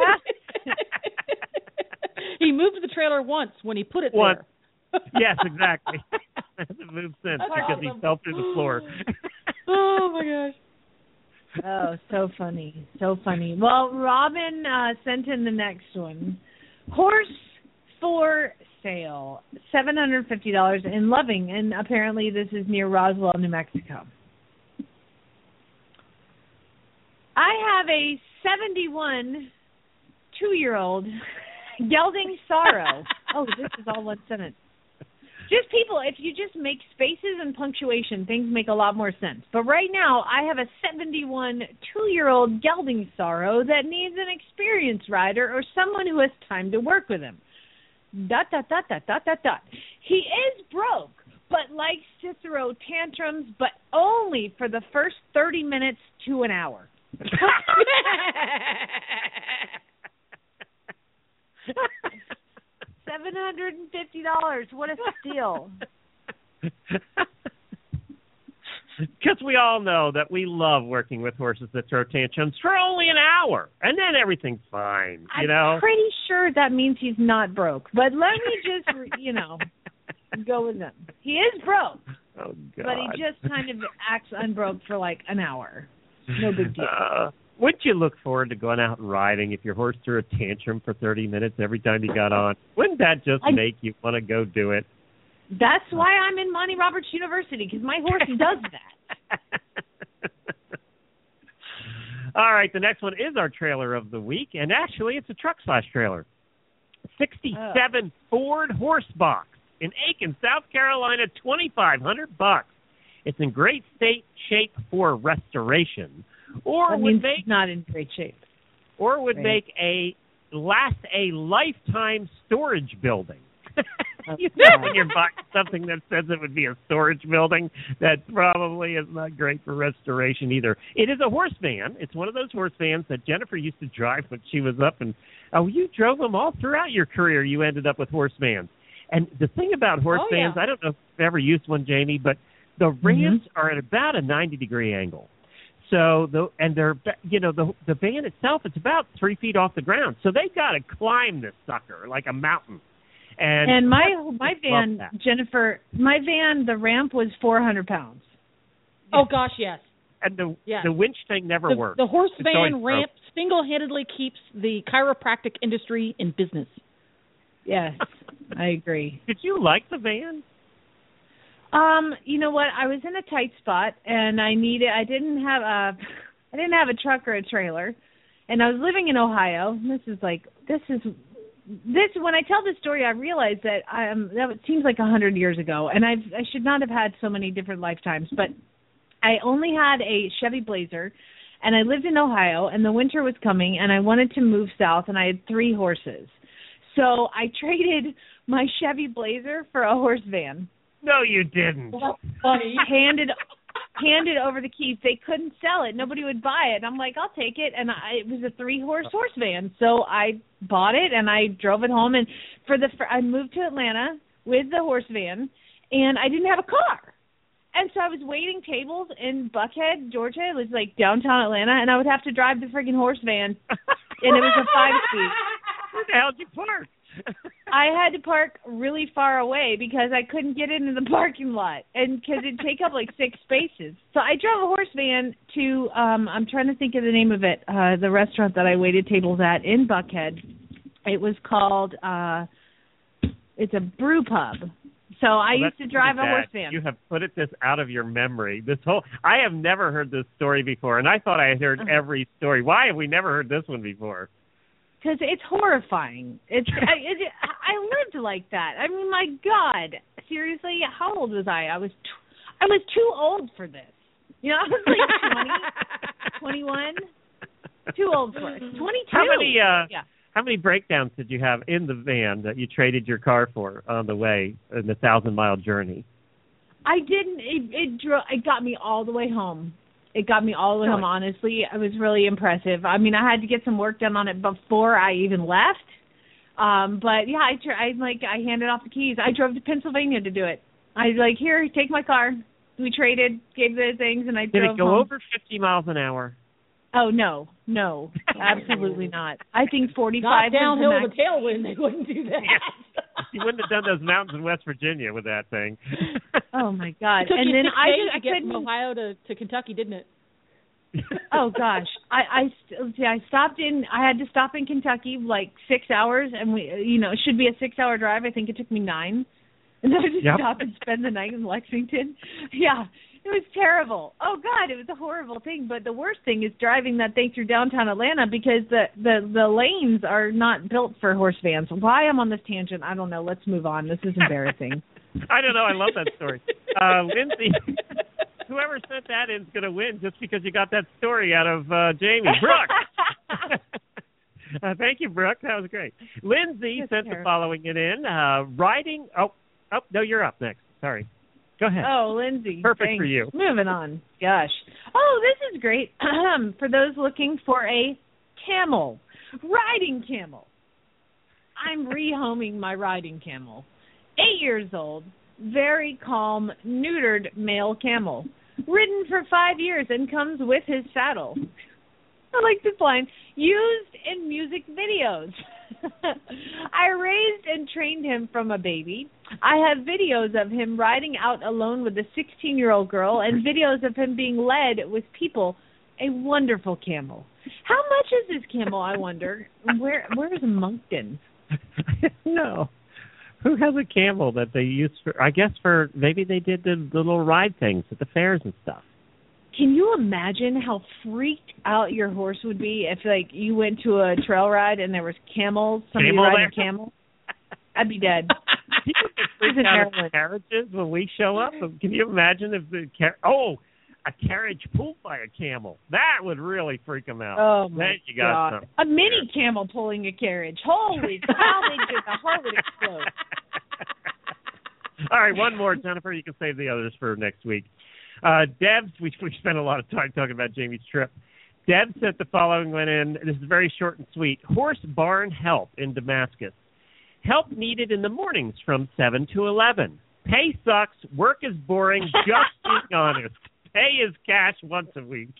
Speaker 7: He moved the trailer once when he put it
Speaker 1: once.
Speaker 7: there.
Speaker 1: Yes, exactly. Hasn't moved since
Speaker 7: That's
Speaker 1: because
Speaker 7: awesome.
Speaker 1: he fell through the floor.
Speaker 7: Oh, my gosh.
Speaker 6: Oh, so funny. So funny. Well, Robin uh, sent in the next one. Horse for sale, seven hundred fifty dollars in Loving, and apparently this is near Roswell, New Mexico. I have a seventy-one two-year-old gelding sorrow. Oh, this is all one sentence. Just people, if you just make spaces and punctuation, things make a lot more sense. But right now, I have a seventy-one two-year-old gelding sorrow that needs an experienced rider or someone who has time to work with him. Dot, dot, dot, dot, dot, dot, dot. He is broke, but likes to throw tantrums, but only for the first thirty minutes to an hour. seven hundred fifty dollars. What a steal.
Speaker 1: Because we all know that we love working with horses that throw tantrums for only an hour, and then everything's fine, you
Speaker 6: I'm
Speaker 1: know?
Speaker 6: pretty sure that means he's not broke. But let me just, you know, go with him. He is broke,
Speaker 1: Oh, God.
Speaker 6: but he just kind of acts unbroke for like an hour. No big deal.
Speaker 1: Uh, wouldn't you look forward to going out and riding if your horse threw a tantrum for thirty minutes every time you got on? Wouldn't that just
Speaker 6: I,
Speaker 1: make you want to go do it?
Speaker 6: That's why I'm in Monty Roberts University, because my horse does that.
Speaker 1: All right, the next one is our trailer of the week, and actually it's a truck slash trailer. sixty-seven oh. Ford Horse Box in Aiken, South Carolina, twenty-five hundred bucks. It's in great state shape for restoration, or
Speaker 6: that
Speaker 1: would
Speaker 6: means
Speaker 1: make
Speaker 6: it's not in great shape,
Speaker 1: or would
Speaker 6: right.
Speaker 1: make a last a lifetime storage building. You
Speaker 6: Yeah.
Speaker 1: know, when you're buying something that says it would be a storage building, that probably is not great for restoration either. It is a horse van. It's one of those horse vans that Jennifer used to drive when she was up. And oh, you drove them all throughout your career. You ended up with horse vans. And the thing about horse
Speaker 7: Oh,
Speaker 1: vans,
Speaker 7: yeah.
Speaker 1: I don't know if you've ever used one, Jamie, but the rams
Speaker 6: Mm-hmm.
Speaker 1: are at about a ninety degree angle. So the and they're you know the the van itself is about three feet off the ground. So they got to climb this sucker like a mountain. And,
Speaker 6: And my my van,
Speaker 1: that.
Speaker 6: Jennifer, my van, the ramp was four hundred pounds.
Speaker 7: Oh, gosh, yes.
Speaker 1: And the
Speaker 7: Yes.
Speaker 1: the winch thing never
Speaker 7: The,
Speaker 1: worked.
Speaker 7: the horse
Speaker 1: It's always
Speaker 7: van
Speaker 1: broke.
Speaker 7: ramp single-handedly keeps the chiropractic industry in business.
Speaker 6: Yes, I agree.
Speaker 1: Did you like the van?
Speaker 6: Um, you know what? I was in a tight spot, and I needed. I didn't have a. I didn't have a truck or a trailer, and I was living in Ohio. This is like this is. This when I tell this story, I realize that I am that seems like a hundred years ago, and I I should not have had so many different lifetimes. But I only had a Chevy Blazer, and I lived in Ohio, and the winter was coming, and I wanted to move south, and I had three horses, so I traded my Chevy Blazer for a horse van.
Speaker 1: No, you didn't.
Speaker 6: Funny. handed handed over the keys. They couldn't sell it. Nobody would buy it. I'm like, I'll take it. And I, it was a three horse horse van, so I bought it and I drove it home. And for the for, I moved to Atlanta with the horse van, and I didn't have a car. And so I was waiting tables in Buckhead, Georgia. It was like downtown Atlanta, and I would have to drive the friggin' horse van, and it was a five speed.
Speaker 1: Where the hell did you park?
Speaker 6: I had to park really far away because I couldn't get into the parking lot, and because it'd take up like six spaces. So I drove a horse van to, um, I'm trying to think of the name of it, uh, the restaurant that I waited tables at in Buckhead. It was called, uh, it's a brew pub. So I
Speaker 1: well,
Speaker 6: used to drive a
Speaker 1: bad.
Speaker 6: horse van.
Speaker 1: You have put it this out of your memory. This whole I have never heard this story before, and I thought I had heard
Speaker 6: Uh-huh.
Speaker 1: every story. Why have we never heard this one before?
Speaker 6: Because it's horrifying. It's I, it, I lived like that. I mean, my God, seriously, how old was I? I was tw- I was too old for this. You know, I was like twenty, twenty-one, too old for it. twenty-two.
Speaker 1: How many uh,
Speaker 6: yeah.
Speaker 1: How many breakdowns did you have in the van that you traded your car for on the way in the thousand mile journey?
Speaker 6: I didn't. It it, dro- it got me all the way home. It got me all the way home, honestly. It was really impressive. I mean, I had to get some work done on it before I even left. Um, but, yeah, I, tr- I, like, I handed off the keys. I drove to Pennsylvania to do it. I was like, here, take my car. We traded, gave the things, and I
Speaker 1: Did
Speaker 6: drove
Speaker 1: it go
Speaker 6: home.
Speaker 1: over fifty miles an hour?
Speaker 6: Oh, no. No, absolutely not. I think forty-five
Speaker 7: Not downhill
Speaker 6: is the
Speaker 7: with a tailwind. They wouldn't do that.
Speaker 1: You wouldn't have done those mountains in West Virginia with that thing.
Speaker 6: Oh, my God.
Speaker 7: It took
Speaker 6: And
Speaker 7: you
Speaker 6: then
Speaker 7: six
Speaker 6: I,
Speaker 7: days
Speaker 6: just, I
Speaker 7: to get
Speaker 6: couldn't.
Speaker 7: from Ohio to, to Kentucky, didn't it?
Speaker 6: Oh gosh, I I st- see, I stopped in. I had to stop in Kentucky like six hours, and we, you know, it should be a six-hour drive. I think it took me nine, and then I just
Speaker 1: Yep.
Speaker 6: stopped and spend the night in Lexington. Yeah, it was terrible. Oh God, it was a horrible thing. But the worst thing is driving that thing through downtown Atlanta because the the the lanes are not built for horse vans. Why I'm on this tangent, I don't know. Let's move on. This is embarrassing.
Speaker 1: I don't know. I love that story. Uh, Lindsay, whoever sent that in is going to win just because you got that story out of uh, Jamie. Brooke. uh, thank you, Brooke. That was great. Lindsay
Speaker 6: That's
Speaker 1: sent
Speaker 6: terrible.
Speaker 1: the following it in. Uh, riding. Oh, oh, no, you're up next. Sorry. Go ahead.
Speaker 6: Oh, Lindsay.
Speaker 1: Perfect
Speaker 6: thanks.
Speaker 1: for you.
Speaker 6: Moving on. Gosh. Oh, this is great. For those looking for a camel, riding camel. I'm rehoming my riding camel. Eight years old, very calm, neutered male camel. Ridden for five years and comes with his saddle. I like this line. Used in music videos. I raised and trained him from a baby. I have videos of him riding out alone with a sixteen-year-old girl and videos of him being led with people. A wonderful camel. How much is this camel, I wonder? Where Where is Moncton?
Speaker 1: No. Who has a camel that they use for, I guess for, maybe they did the, the little ride things at the fairs and stuff.
Speaker 6: Can you imagine how freaked out your horse would be if, like, you went to a trail ride and there was camels, somebody
Speaker 1: Camel
Speaker 6: riding
Speaker 1: there?
Speaker 6: a camel? I'd be dead.
Speaker 1: People get freaked
Speaker 6: Isn't
Speaker 1: out of
Speaker 6: Maryland.
Speaker 1: carriages when we show up. Can you imagine if the car- oh, a carriage pulled by a camel? That would really freak them out.
Speaker 6: Oh, my
Speaker 1: Then you got
Speaker 6: God.
Speaker 1: something.
Speaker 6: A mini camel pulling a carriage. Holy cow, they did. The heart would explode.
Speaker 1: All right, one more, Jennifer. You can save the others for next week. Uh, Debs, we, we spent a lot of time talking about Jamie's trip. Deb sent the following one in. This is very short and sweet. Horse barn help in Damascus. Help needed in the mornings from seven to eleven. Pay sucks. Work is boring. Just being honest. Pay is cash once a week.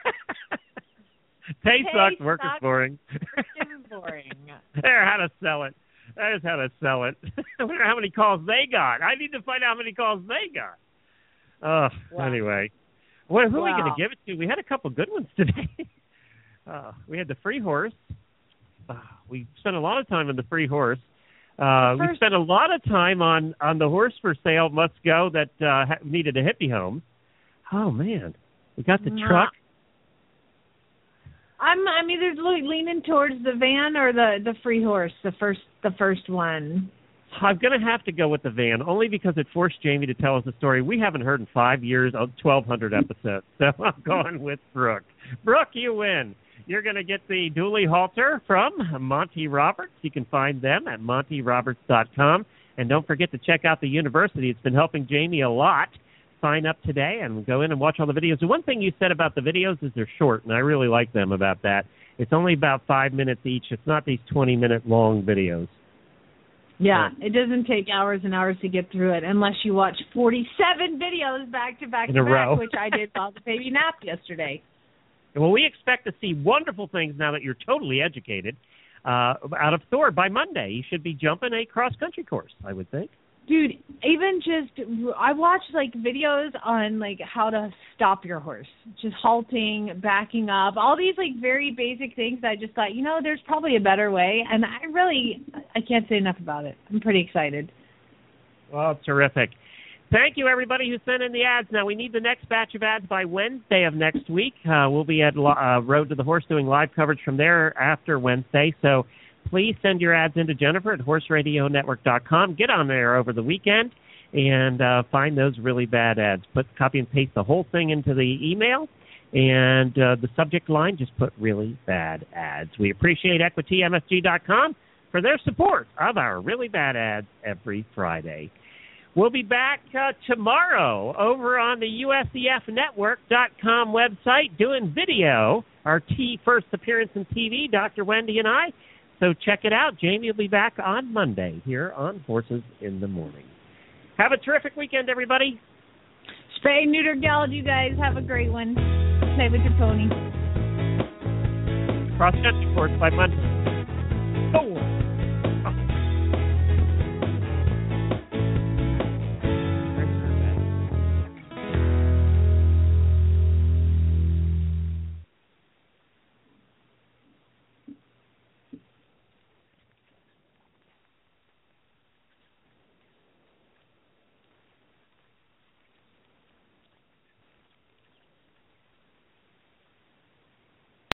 Speaker 1: Pay,
Speaker 6: Pay
Speaker 1: sucks. Work is
Speaker 6: sucks.
Speaker 1: boring.
Speaker 6: It is boring.
Speaker 1: There, how to sell it. That is how to sell it. I wonder how many calls they got. I need to find out how many calls they got. Oh,
Speaker 6: Wow.
Speaker 1: Anyway. Well, who are we
Speaker 6: Wow.
Speaker 1: going to give it to? We had a couple good ones today. uh, we had the free horse. Uh, we spent a lot of time on the free horse. Uh, we
Speaker 6: First-
Speaker 1: spent a lot of time on, on the horse for sale must go that uh, ha- needed a hippie home. Oh, man. We got the
Speaker 6: Nah.
Speaker 1: truck.
Speaker 6: I'm I'm either le- leaning towards the van or the, the free horse, the first the first one.
Speaker 1: I'm going to have to go with the van, only because it forced Jamie to tell us a story we haven't heard in five years of twelve hundred episodes. So I'm going with Brooke. Brooke, you win. You're going to get the Dooley halter from Monty Roberts. You can find them at monty roberts dot com. And don't forget to check out the university. It's been helping Jamie a lot. Sign up today and go in and watch all the videos. The one thing you said about the videos is they're short, and I really like them about that. It's only about five minutes each. It's not these twenty-minute long videos.
Speaker 6: Yeah, it doesn't take hours and hours to get through it unless you watch forty-seven videos back to back
Speaker 1: In
Speaker 6: to
Speaker 1: a
Speaker 6: back,
Speaker 1: row.
Speaker 6: which I did while the baby napped yesterday.
Speaker 1: Well, we expect to see wonderful things now that you're totally educated uh, out of Thor by Monday. You should be jumping a cross-country course, I would think.
Speaker 6: Dude, even just I watched like videos on like how to stop your horse, just halting, backing up, all these like very basic things. I just thought, you know, there's probably a better way, and I really I can't say enough about it. I'm pretty excited.
Speaker 1: Well, terrific. Thank you, everybody who sent in the ads. Now, we need the next batch of ads by Wednesday of next week. Uh, we'll be at uh, Road to the Horse doing live coverage from there after Wednesday. So please send your ads in to Jennifer at horse radio network dot com. Get on there over the weekend and uh, find those really bad ads. Put copy and paste the whole thing into the email. And uh, the subject line, just put really bad ads. We appreciate equity m s g dot com for their support of our really bad ads every Friday. We'll be back uh, tomorrow over on the U S E F network dot com website doing video, our T first appearance in T V, Doctor Wendy and I. So check it out. Jamie will be back on Monday here on Horses in the Morning. Have a terrific weekend, everybody.
Speaker 6: Spay, neuter, gallop, you guys. Have a great one. Play with your pony.
Speaker 1: Cross country course by Monday. Oh.